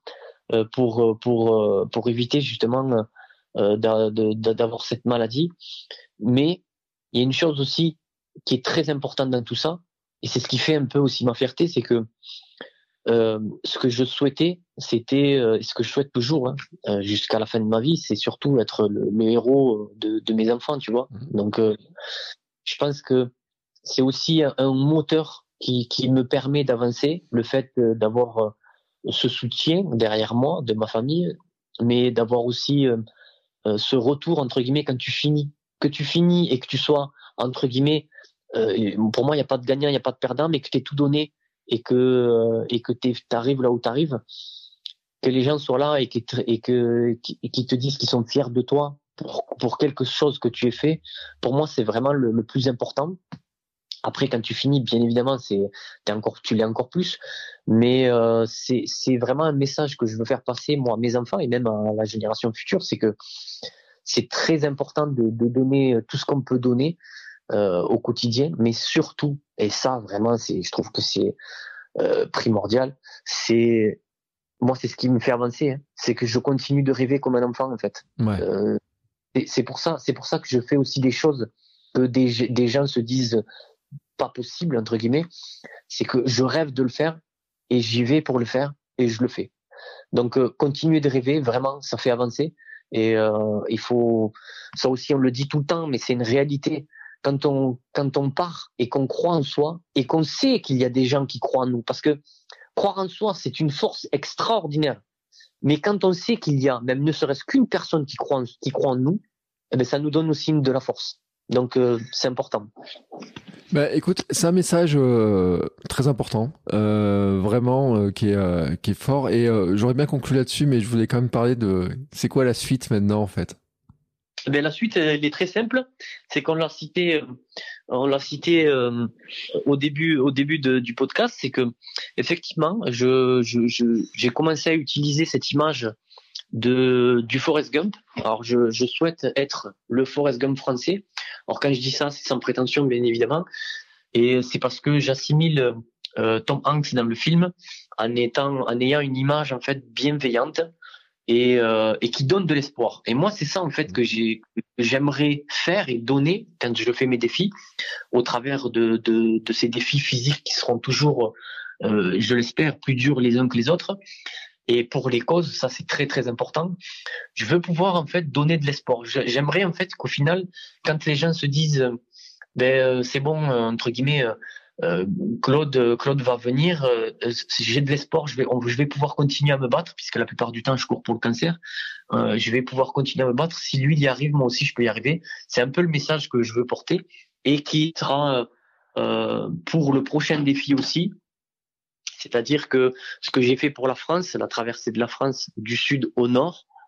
pour éviter justement d'avoir cette maladie. Mais il y a une chose aussi qui est très importante dans tout ça, et c'est ce qui fait un peu aussi ma fierté, c'est que ce que je souhaitais, c'était ce que je souhaite toujours jusqu'à la fin de ma vie, c'est surtout être le héros de mes enfants, tu vois. Donc je pense que c'est aussi un moteur qui me permet d'avancer, le fait d'avoir ce soutien derrière moi de ma famille, mais d'avoir aussi ce retour entre guillemets quand tu finis et que tu sois entre guillemets pour moi il n'y a pas de gagnant, il n'y a pas de perdant, mais que tu aies tout donné et que t'arrives là où t'arrives, que les gens soient là et qu'ils te disent qu'ils sont fiers de toi pour quelque chose que tu aies fait. Pour moi, c'est vraiment le plus important. Après, quand tu finis, bien évidemment, tu l'es encore plus. Mais c'est vraiment un message que je veux faire passer moi à mes enfants et même à la génération future, c'est que c'est très important de donner tout ce qu'on peut donner au quotidien, mais surtout, et ça vraiment, je trouve que c'est primordial, moi c'est ce qui me fait avancer, hein, c'est que je continue de rêver comme un enfant en fait. Ouais. C'est pour ça que je fais aussi des choses que des gens se disent pas possible entre guillemets, c'est que je rêve de le faire et j'y vais pour le faire et je le fais. Donc continuer de rêver, vraiment, ça fait avancer. Et il faut, ça aussi on le dit tout le temps, mais c'est une réalité. Quand on part et qu'on croit en soi et qu'on sait qu'il y a des gens qui croient en nous, parce que croire en soi, c'est une force extraordinaire. Mais quand on sait qu'il y a même ne serait-ce qu'une personne qui croit en nous, eh bien, ça nous donne aussi de la force. Donc c'est important. Bah, écoute, c'est un message très important, vraiment qui est fort. Et j'aurais bien conclu là-dessus, mais je voulais quand même parler de c'est quoi la suite maintenant en fait. Ben la suite, elle est très simple. C'est qu'on l'a cité au début du podcast. C'est que effectivement, j'ai commencé à utiliser cette image du Forrest Gump. Alors je souhaite être le Forrest Gump français. Alors quand je dis ça, c'est sans prétention bien évidemment, et c'est parce que j'assimile Tom Hanks dans le film en ayant une image en fait bienveillante et qui donne de l'espoir. Et moi c'est ça en fait que j'aimerais faire et donner quand je fais mes défis, au travers de ces défis physiques qui seront toujours, je l'espère, plus durs les uns que les autres. Et pour les causes, ça c'est très très important. Je veux pouvoir en fait donner de l'espoir. J'aimerais en fait qu'au final, quand les gens se disent c'est bon entre guillemets, Claude va venir, j'ai de l'espoir, je vais pouvoir continuer à me battre, puisque la plupart du temps je cours pour le cancer. Je vais pouvoir continuer à me battre. Si lui il y arrive, moi aussi je peux y arriver. C'est un peu le message que je veux porter et qui sera pour le prochain défi aussi. C'est-à-dire que ce que j'ai fait pour la France, la traversée de la France du sud au nord,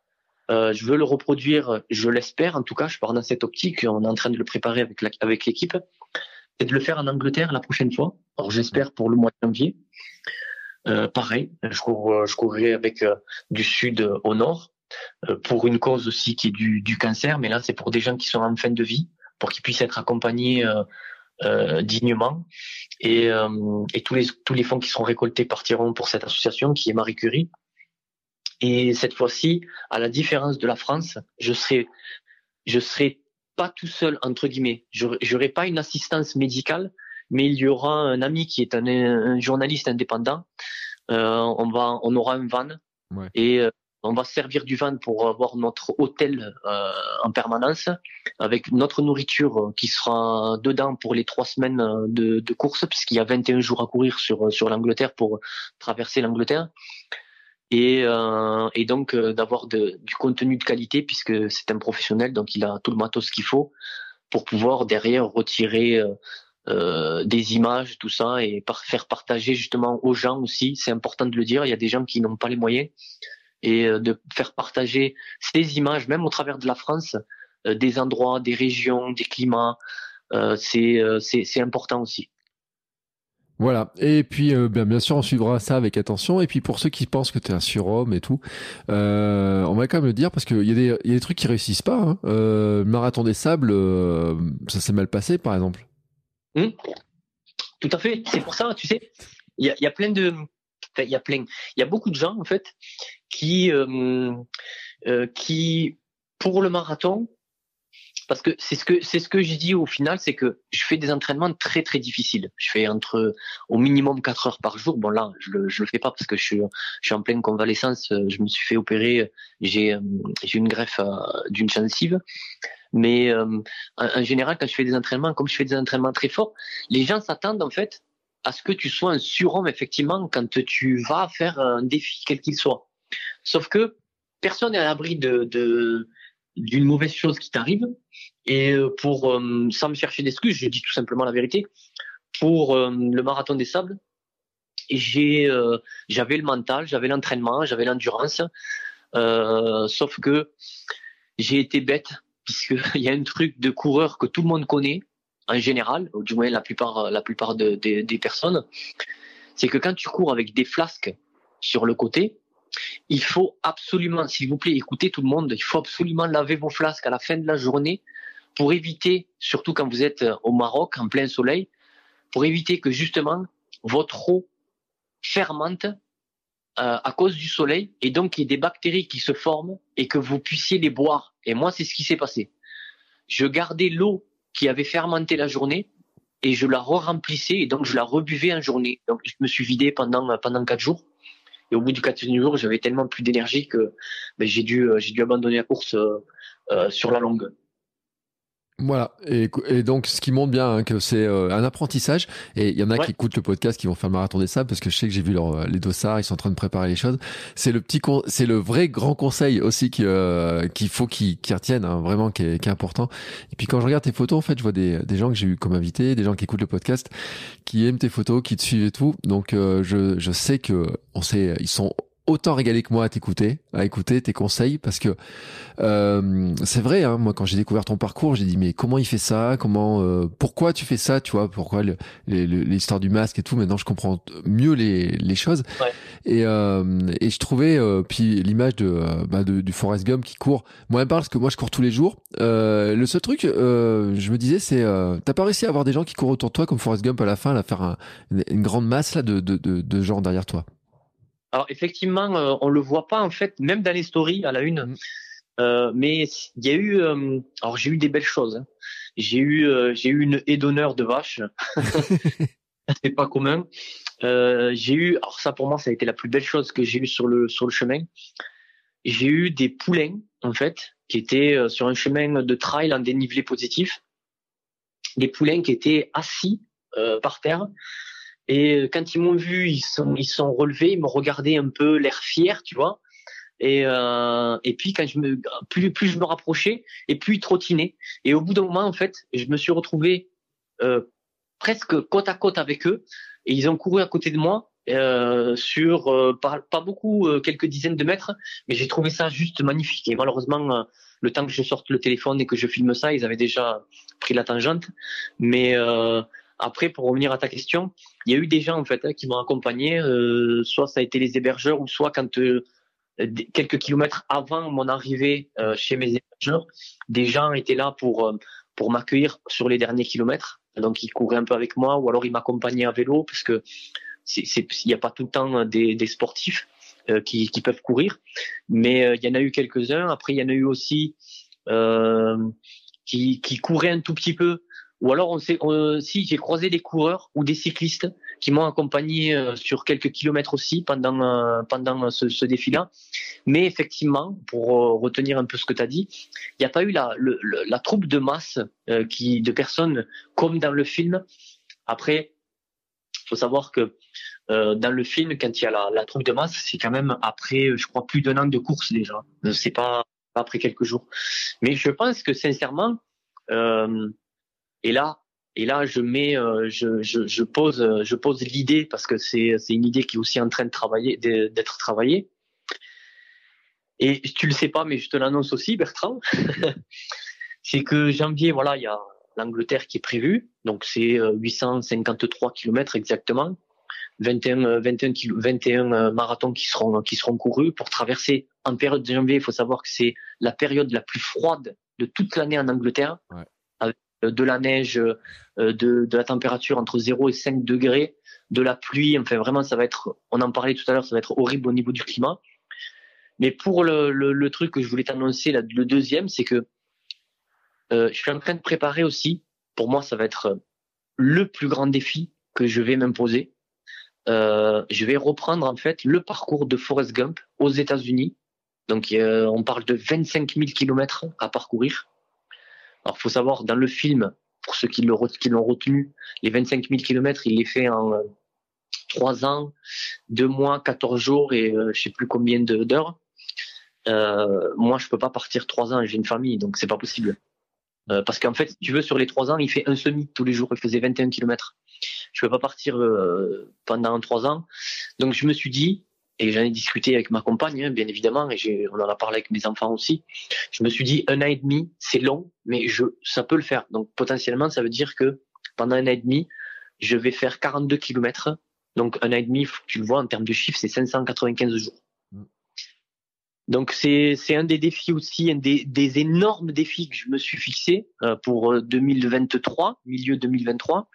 Je veux le reproduire, je l'espère. En tout cas, je pars dans cette optique. On est en train de le préparer avec l'équipe. C'est de le faire en Angleterre la prochaine fois. Alors, j'espère pour le mois de janvier. Pareil, je courrai avec du sud au nord pour une cause aussi qui est du cancer. Mais là, c'est pour des gens qui sont en fin de vie, pour qu'ils puissent être accompagnés dignement. Et tous les fonds qui seront récoltés partiront pour cette association qui est Marie Curie. Et cette fois-ci, à la différence de la France, je serai pas tout seul entre guillemets. J'aurai pas une assistance médicale, mais il y aura un ami qui est un journaliste indépendant. On aura un van et on va servir du van pour avoir notre hôtel en permanence avec notre nourriture qui sera dedans pour les 3 semaines de course, puisqu'il y a 21 jours à courir sur l'Angleterre pour traverser l'Angleterre. Et donc d'avoir du contenu de qualité, puisque c'est un professionnel, donc il a tout le matos qu'il faut pour pouvoir derrière retirer des images, tout ça, et faire partager justement aux gens aussi. C'est important de le dire, il y a des gens qui n'ont pas les moyens, et de faire partager ces images, même au travers de la France, des endroits, des régions, des climats, c'est important aussi. Voilà. Et puis, bien sûr, on suivra ça avec attention. Et puis, pour ceux qui pensent que t'es un surhomme et tout, on va quand même le dire parce qu'il y a des trucs qui réussissent pas. Hein. Le marathon des sables, ça s'est mal passé, par exemple. Tout à fait. C'est pour ça, tu sais, il y a plein de, enfin, il y a beaucoup de gens en fait qui pour le marathon. Parce que c'est ce que je dis au final, c'est que je fais des entraînements très très difficiles. Je fais au minimum 4 heures par jour. Bon là, je le fais pas parce que je suis en pleine convalescence. Je me suis fait opérer. J'ai une greffe d'une gencive. Mais en général, quand je fais des entraînements, comme je fais des entraînements très forts, les gens s'attendent en fait à ce que tu sois un surhomme effectivement quand tu vas faire un défi quel qu'il soit. Sauf que personne n'est à l'abri d'une mauvaise chose qui t'arrive. Et sans me chercher d'excuses, je dis tout simplement la vérité, pour le marathon des sables, j'avais le mental, j'avais l'entraînement, j'avais l'endurance, sauf que j'ai été bête, puisqu'il y a un truc de coureur que tout le monde connaît, en général, ou du moins la plupart des personnes, c'est que quand tu cours avec des flasques sur le côté, il faut absolument, s'il vous plaît, écoutez tout le monde, il faut absolument laver vos flasques à la fin de la journée pour éviter, surtout quand vous êtes au Maroc, en plein soleil, pour éviter que justement votre eau fermente à cause du soleil et donc il y ait des bactéries qui se forment et que vous puissiez les boire. Et moi, c'est ce qui s'est passé. Je gardais l'eau qui avait fermenté la journée et je la re-remplissais et donc je la rebuvais en journée. Donc je me suis vidé pendant 4 jours. Et au bout du 4e jour, j'avais tellement plus d'énergie que j'ai dû abandonner la course sur la longue. Voilà. Et donc, ce qui montre bien hein, que c'est un apprentissage. Et il y en a qui écoutent le podcast, qui vont faire le marathon des sables, parce que je sais que j'ai vu les dossards, ils sont en train de préparer les choses. C'est le vrai grand conseil aussi qu'il faut qu'ils retiennent, hein, vraiment, qui est important. Et puis quand je regarde tes photos, en fait, je vois des gens que j'ai eu comme invités, des gens qui écoutent le podcast, qui aiment tes photos, qui te suivent et tout. Donc, je sais que ils sont autant régalés que moi à écouter tes conseils, parce que c'est vrai, hein, moi quand j'ai découvert ton parcours, j'ai dit mais comment il fait ça, pourquoi tu fais ça, tu vois, pourquoi l'histoire du masque et tout. Maintenant je comprends mieux les choses. Ouais. Et je trouvais puis l'image du Forrest Gump qui court, moi elle parle parce que moi je cours tous les jours. Le seul truc je me disais c'est t'as pas réussi à avoir des gens qui courent autour de toi comme Forrest Gump à la fin, à faire une grande masse là de gens derrière toi? Alors effectivement, on le voit pas en fait, même dans les stories à la une. Mais il y a eu, alors j'ai eu des belles choses. Hein. J'ai eu une haie d'honneur de vaches. C'est pas commun. Alors ça pour moi ça a été la plus belle chose que j'ai eue sur le chemin. J'ai eu des poulains en fait qui étaient sur un chemin de trail en dénivelé positif. Des poulains qui étaient assis par terre. Et quand ils m'ont vu, ils sont relevés, ils me regardaient un peu l'air fier, tu vois. Et puis quand plus je me rapprochais, et plus ils trottinaient. Et au bout d'un moment, en fait, je me suis retrouvé presque côte à côte avec eux. Et ils ont couru à côté de moi. sur pas beaucoup, quelques dizaines de mètres, mais j'ai trouvé ça juste magnifique. Et malheureusement, le temps que je sorte le téléphone et que je filme ça, ils avaient déjà pris la tangente. Mais après, pour revenir à ta question, il y a eu des gens en fait qui m'ont accompagné. Soit ça a été les hébergeurs, ou soit quand quelques kilomètres avant mon arrivée chez mes hébergeurs, des gens étaient là pour m'accueillir sur les derniers kilomètres. Donc ils couraient un peu avec moi, ou alors ils m'accompagnaient à vélo, parce que il n'y a pas tout le temps des sportifs qui peuvent courir, mais il y en a eu quelques-uns. Après, il y en a eu aussi qui couraient un tout petit peu, ou alors si j'ai croisé des coureurs ou des cyclistes qui m'ont accompagné sur quelques kilomètres aussi pendant ce défi-là. Mais effectivement, pour retenir un peu ce que tu as dit, il n'y a pas eu la troupe de masse de personnes comme dans le film. Après, il faut savoir que dans le film, quand il y a la troupe de masse, c'est quand même après, je crois, plus d'1 an de course déjà. C'est pas après quelques jours. Mais je pense que sincèrement, et là, je pose l'idée, parce que c'est une idée qui est aussi en train d'être travaillée. Et tu le sais pas, mais je te l'annonce aussi, Bertrand. C'est que janvier, voilà, il y a l'Angleterre qui est prévue. Donc c'est 853 kilomètres exactement. 21 marathons qui seront courus pour traverser en période de janvier. Il faut savoir que c'est la période la plus froide de toute l'année en Angleterre, avec de la neige, de la température entre 0 et 5 degrés, de la pluie. Enfin, vraiment, ça va être, on en parlait tout à l'heure, ça va être horrible au niveau du climat. Mais pour le truc que je voulais t'annoncer, le deuxième, c'est que je suis en train de préparer aussi. Pour moi, ça va être le plus grand défi que je vais m'imposer. Je vais reprendre en fait le parcours de Forrest Gump aux États-Unis. Donc on parle de 25 000 kilomètres à parcourir. Alors faut savoir, dans le film, pour ceux qui l'ont retenu, les 25 000 kilomètres, il les fait en 3 ans, 2 mois, 14 jours et je sais plus combien d'heures. Moi je peux pas partir 3 ans, j'ai une famille, donc c'est pas possible. Parce qu'en fait, si tu veux, sur les 3 ans, il fait un semi tous les jours, il faisait 21 kilomètres. Je peux pas partir pendant 3 ans. Donc je me suis dit, et j'en ai discuté avec ma compagne, bien évidemment, et on en a parlé avec mes enfants aussi. Je me suis dit, 1 an et demi, c'est long, mais ça peut le faire. Donc potentiellement, ça veut dire que pendant 1 an et demi, je vais faire 42 kilomètres. Donc 1 an et demi, tu le vois, en termes de chiffres, c'est 595 jours. Donc c'est un des défis aussi, un des énormes défis que je me suis fixé pour 2023, milieu 2023.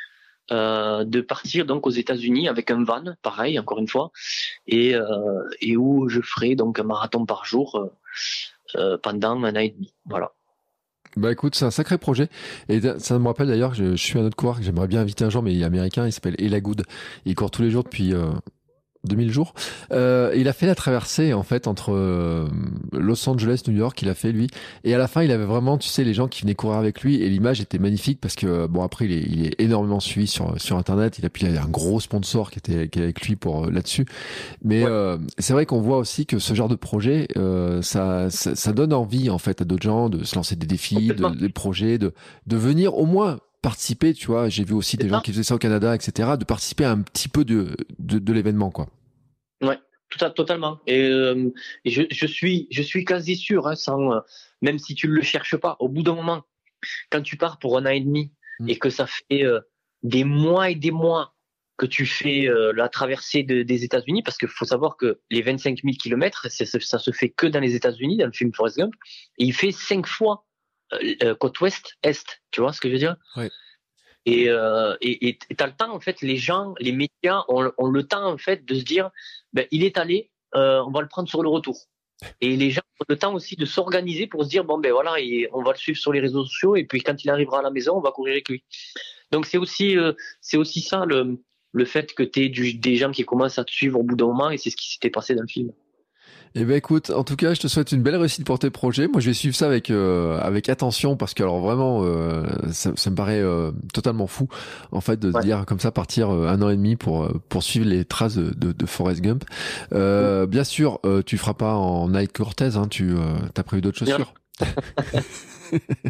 De partir donc aux États-Unis avec un van, pareil, encore une fois, et où je ferai donc un marathon par jour pendant 1 an et demi. Voilà. Bah écoute, c'est un sacré projet. Et ça me rappelle d'ailleurs que je suis un autre coureur que j'aimerais bien inviter un jour, mais il est américain, il s'appelle Ella Good. Il court tous les jours depuis 2000 jours. Il a fait la traversée en fait entre Los Angeles, New York, il a fait lui. Et à la fin, il avait vraiment, tu sais, les gens qui venaient courir avec lui. Et l'image était magnifique parce que bon après, il est énormément suivi sur Internet. Il avait un gros sponsor qui est avec lui pour là-dessus. Mais c'est vrai qu'on voit aussi que ce genre de projet, ça donne envie en fait à d'autres gens de se lancer des défis, des projets, de venir au moins participer, tu vois. J'ai vu aussi des gens qui faisaient ça au Canada, etc., de participer à un petit peu de l'événement, quoi. Ouais, totalement. Et je suis quasi sûr, hein, même si tu le cherches pas, au bout d'un moment, quand tu pars pour 1 an et demi et que ça fait des mois et des mois que tu fais la traversée des États-Unis, parce qu'il faut savoir que les 25 000 kilomètres, ça se fait que dans les États-Unis, dans le film Forrest Gump, et il fait 5 fois côte ouest, est, tu vois ce que je veux dire? Ouais. Et t'as le temps en fait, les gens, les médias ont le temps en fait de se dire, ben il est allé, on va le prendre sur le retour. Et les gens ont le temps aussi de s'organiser pour se dire bon ben voilà, on va le suivre sur les réseaux sociaux et puis quand il arrivera à la maison, on va courir avec lui. Donc c'est aussi ça le fait que t'aies des gens qui commencent à te suivre au bout d'un moment, et c'est ce qui s'était passé dans le film. Eh ben écoute, en tout cas, je te souhaite une belle réussite pour tes projets. Moi, je vais suivre ça avec attention parce que alors vraiment, ça me paraît totalement fou en fait de dire comme ça partir 1 an et demi pour suivre les traces de Forrest Gump. Bien sûr, tu feras pas en Nike Cortez, hein. Tu as prévu d'autres chaussures.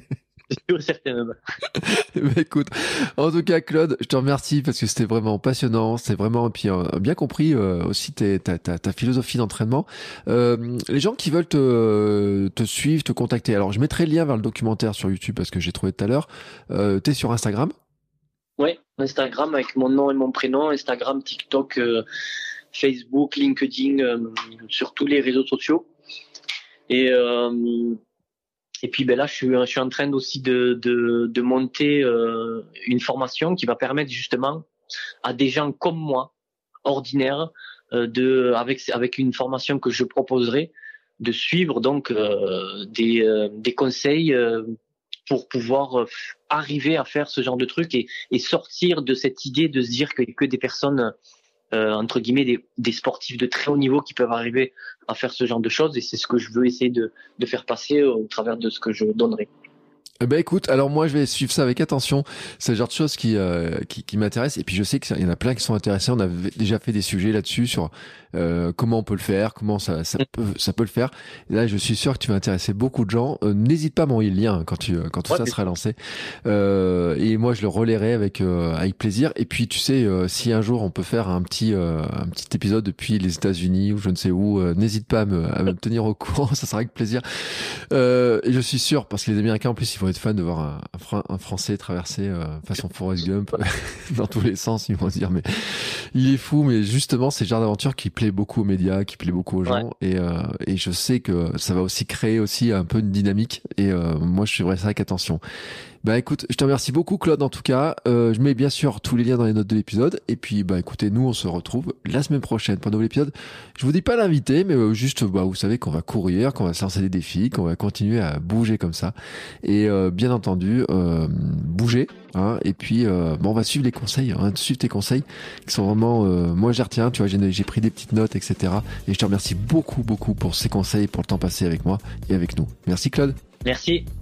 sûr et certainement. Bah, écoute, en tout cas, Claude, je te remercie parce que c'était vraiment passionnant, c'est vraiment, et puis bien compris aussi ta philosophie d'entraînement. Les gens qui veulent te suivre, te contacter, alors je mettrai le lien vers le documentaire sur YouTube parce que j'ai trouvé tout à l'heure. T'es sur Instagram? Ouais, Instagram avec mon nom et mon prénom, Instagram, TikTok, Facebook, LinkedIn, sur tous les réseaux sociaux. Et puis là, je suis en train aussi de monter une formation qui va permettre justement à des gens comme moi, ordinaires, avec une formation que je proposerai, de suivre donc des conseils pour pouvoir arriver à faire ce genre de truc et sortir de cette idée de se dire qu'il n'y a que des personnes entre guillemets des sportifs de très haut niveau qui peuvent arriver à faire ce genre de choses, et c'est ce que je veux essayer de faire passer au travers de ce que je donnerai. Ben écoute, alors moi je vais suivre ça avec attention. C'est le genre de choses qui m'intéresse, et puis je sais qu'il y en a plein qui sont intéressés. On avait déjà fait des sujets là-dessus sur comment on peut le faire, comment ça peut le faire. Et là, je suis sûr que tu vas intéresser beaucoup de gens. N'hésite pas à m'envoyer le lien quand tout ça sera lancé. Et moi je le relayerai avec plaisir. Et puis tu sais, si un jour on peut faire un petit épisode depuis les États-Unis ou je ne sais où, n'hésite pas à me tenir au courant. Ça sera avec plaisir. Et je suis sûr, parce que les Américains en plus ils vont être fans de voir un Français traverser façon Forrest Gump dans tous les sens. Ils vont se dire mais il est fou. Mais justement c'est le genre d'aventure qui plaît beaucoup aux médias, qui plaît beaucoup aux gens. Et je sais que ça va aussi créer aussi un peu une dynamique. Et moi je suivrai ça avec attention. Bah écoute, je te remercie beaucoup Claude en tout cas. Je mets bien sûr tous les liens dans les notes de l'épisode. Et puis bah écoutez, nous on se retrouve la semaine prochaine pour un nouvel épisode. Je vous dis pas l'invité, mais juste vous savez qu'on va courir, qu'on va se lancer des défis, qu'on va continuer à bouger comme ça. Et bien entendu, bouger. Et puis on va suivre les conseils, suivre tes conseils qui sont vraiment moi je les retiens, tu vois, j'ai pris des petites notes, etc. Et je te remercie beaucoup pour ces conseils, pour le temps passé avec moi et avec nous. Merci Claude. Merci.